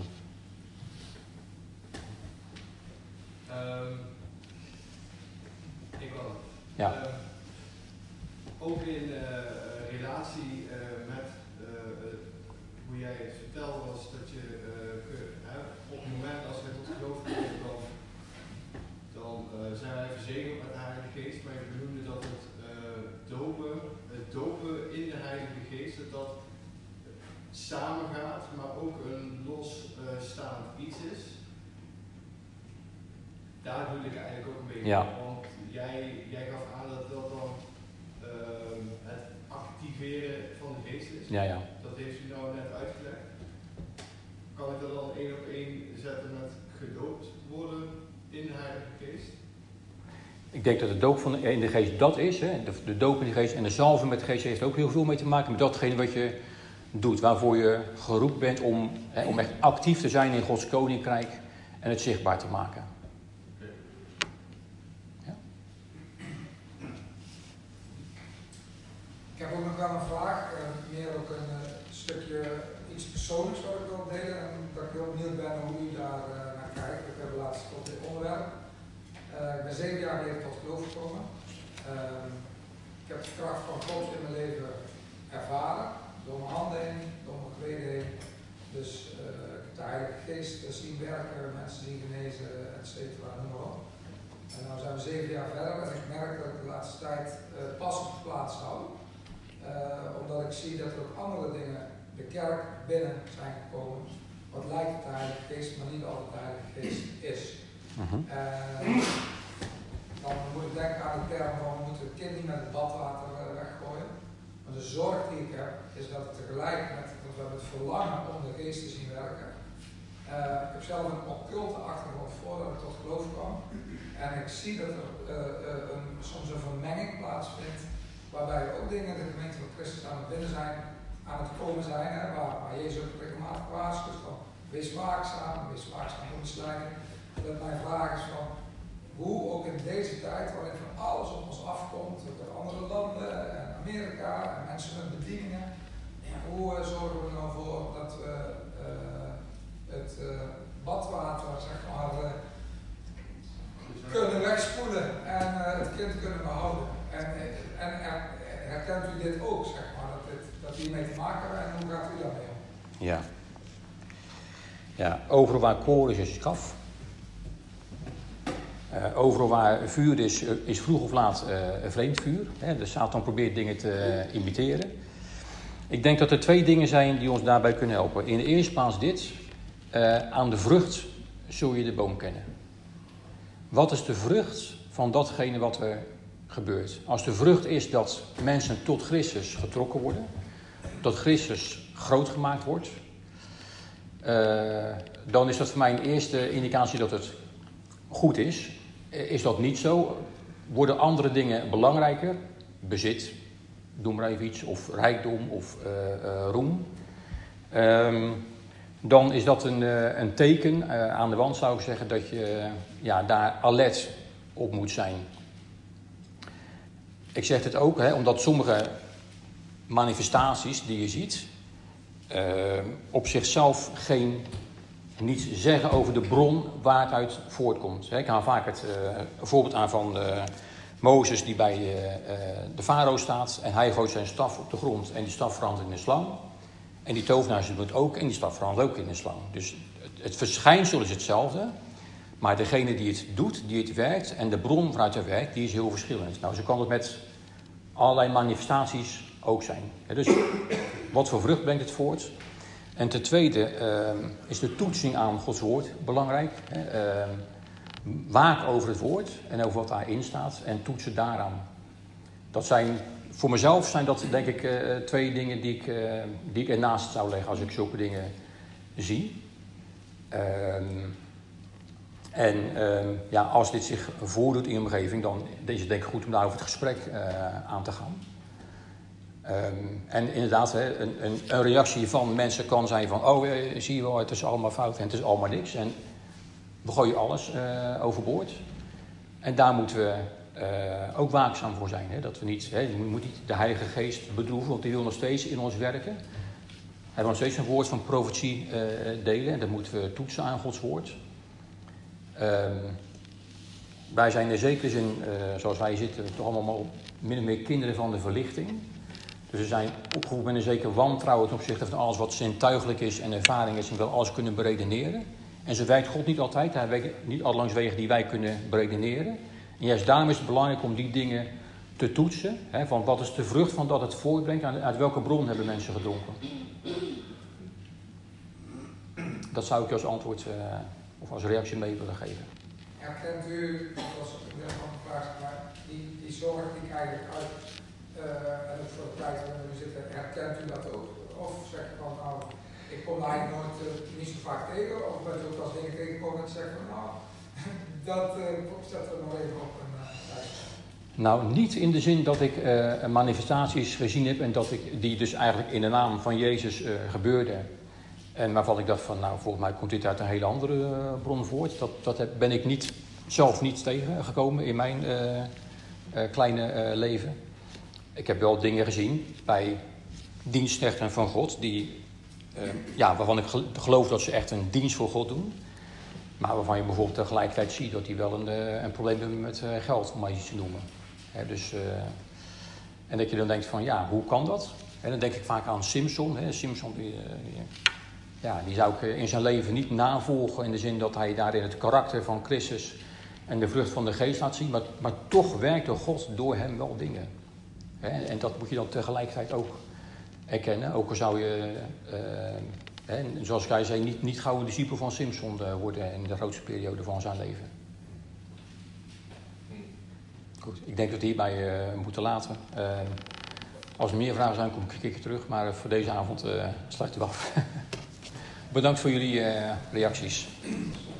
Ik wel.
Ja.
Ook in relatie met hoe jij het vertelde was dat je op het moment als we tot geloof komen, dan zijn wij verzegeld met de Heilige Geest, maar je benoemde dat het dopen in de Heilige Geest, dat samengaat, maar ook een losstaand iets is. Daar wil ik eigenlijk ook een beetje
Ja.
want jij gaf aan dat dat dan het activeren van de geest is.
Ja, ja.
Dat heeft u nou net uitgelegd. Kan ik dat dan 1 op 1 zetten met gedoopt worden in de Heilige Geest?
Ik denk dat de doop in de geest dat is. Hè? De doop in de geest en de zalving met de geest heeft ook heel veel mee te maken met datgene wat je doet. Waarvoor je geroepen bent om echt actief te zijn in Gods koninkrijk en het zichtbaar te maken. Ja?
Ik heb ook nog wel een vraag, meer ook een stukje iets persoonlijks wat ik wil delen. En dat ik heel benieuwd ben hoe u daar naar kijkt. Ik heb laatst tot dit onderwerp. Ik ben 7 jaar geleden tot geloof gekomen. Ik heb de kracht van God in mijn leven ervaren. Door mijn handen heen, door mijn kleden heen. Dus ik heb de Heilige Geest zien werken, mensen zien genezen, et cetera, noem maar op. En nu zijn we 7 jaar verder en ik merk dat ik de laatste tijd pas op de plaats hou. Omdat ik zie dat er ook andere dingen de kerk binnen zijn gekomen. Wat lijkt op de Heilige Geest, maar niet altijd de Heilige Geest is. Dan moet ik denken aan de term van we moeten het kind niet met het badwater weggooien. Maar de zorg die ik heb, is dat het tegelijk met dat we hebben het verlangen om de geest te zien werken. Ik heb zelf een occulte achtergrond voordat ik tot geloof kwam. En ik zie dat er soms een vermenging plaatsvindt, waarbij ook dingen in de gemeente van Christus aan het binnen zijn, aan het komen zijn, hè, waar Jezus ook regelmatig waarschuwt van wees waakzaam voor de slijden. Dat mijn vraag is van hoe ook in deze tijd, waarin van alles op ons afkomt, door andere landen en Amerika en mensen met bedieningen, hoe zorgen we er nou voor dat we het badwater, zeg maar, kunnen wegspoelen en het kind kunnen behouden. En herkent u dit ook, zeg maar, dat we hiermee te maken hebben en hoe gaat u daarmee om?
Ja. Ja, overal waar koor is schaf. Overal waar vuur is vroeg of laat een vreemd vuur. De Satan probeert dingen te imiteren. Ik denk dat er 2 dingen zijn die ons daarbij kunnen helpen. In de eerste plaats dit. Aan de vrucht zul je de boom kennen. Wat is de vrucht van datgene wat er gebeurt? Als de vrucht is dat mensen tot Christus getrokken worden. Dat Christus groot gemaakt wordt. Dan is dat voor mij een eerste indicatie dat het goed is. Is dat niet zo? Worden andere dingen belangrijker? Bezit, doe maar even iets, of rijkdom of roem. Dan is dat een teken aan de wand, zou ik zeggen, dat je daar alert op moet zijn. Ik zeg dit ook, omdat sommige manifestaties die je ziet op zichzelf niets zeggen over de bron waar het uit voortkomt. Ik haal vaak het voorbeeld aan van Mozes die bij de farao staat en hij gooit zijn staf op de grond en die staf verandert in een slang. En die tovenaars doen het ook en die verandert ook in een slang. Dus het verschijnsel is hetzelfde, maar degene die het doet, die het werkt en de bron waaruit het werkt, die is heel verschillend. Nou, zo kan het met allerlei manifestaties ook zijn. Dus wat voor vrucht brengt het voort? En ten tweede is de toetsing aan Gods woord belangrijk. Waak over het woord en over wat daarin staat en toetsen daaraan. Voor mezelf zijn dat denk ik 2 dingen die ik ernaast zou leggen als ik zulke dingen zie. Als dit zich voordoet in je omgeving, dan is het denk ik goed om daarover het gesprek aan te gaan. En inderdaad, een reactie van mensen kan zijn van, zie je wel, het is allemaal fout en het is allemaal niks. En we gooien alles overboord. En daar moeten we ook waakzaam voor zijn. Hè? Dat we niet, je moet niet de Heilige Geest bedroeven, want die wil nog steeds in ons werken. Hij wil nog steeds een woord van profetie delen en dat moeten we toetsen aan Gods woord. Wij zijn in zekere zin, zoals wij zitten, toch allemaal min of meer kinderen van de verlichting. Dus we zijn opgevoed met een zeker wantrouwen ten opzichte van alles wat zintuigelijk is en ervaring is en wel alles kunnen beredeneren. En zo werkt God niet altijd. Hij werkt niet allangs wegen die wij kunnen beredeneren. En juist daarom is het belangrijk om die dingen te toetsen. Hè, van wat is de vrucht van dat het voortbrengt? Uit welke bron hebben mensen gedronken? Dat zou ik je als antwoord of als reactie mee willen geven.
Herkent u, zoals ik net van gevraagd heb, die zorg die krijg ik uit en ook voor de tijd waarin we zitten, herkent u dat ook? Of zeg je van, nou, ik kom daar eigenlijk nooit niet zo vaak tegen, of bent u ook als dingen tegenkomen en zeggen van, nou, dat zetten we nog even op een lijst.
Nou, niet in de zin dat ik manifestaties gezien heb en dat die dus eigenlijk in de naam van Jezus gebeurden. En waarvan ik dacht van, nou, volgens mij komt dit uit een hele andere bron voort. Dat ben ik zelf niet tegengekomen in mijn kleine leven. Ik heb wel dingen gezien bij dienstknechten van God, waarvan ik geloof dat ze echt een dienst voor God doen. Maar waarvan je bijvoorbeeld tegelijkertijd ziet dat die wel een probleem hebben met geld, om maar iets te noemen. En dat je dan denkt van, ja, hoe kan dat? En dan denk ik vaak aan Simson. Simson die zou ik in zijn leven niet navolgen in de zin dat hij daarin het karakter van Christus en de vrucht van de geest laat zien. Maar toch werkte God door hem wel dingen. En dat moet je dan tegelijkertijd ook erkennen. Ook al zou je, zoals jij zei, niet gauw een discipel van Simson worden in de grootste periode van zijn leven. Goed, ik denk dat we hierbij moeten laten. Als er meer vragen zijn, kom ik een keer terug. Maar voor deze avond sluit ik af. Bedankt voor jullie reacties.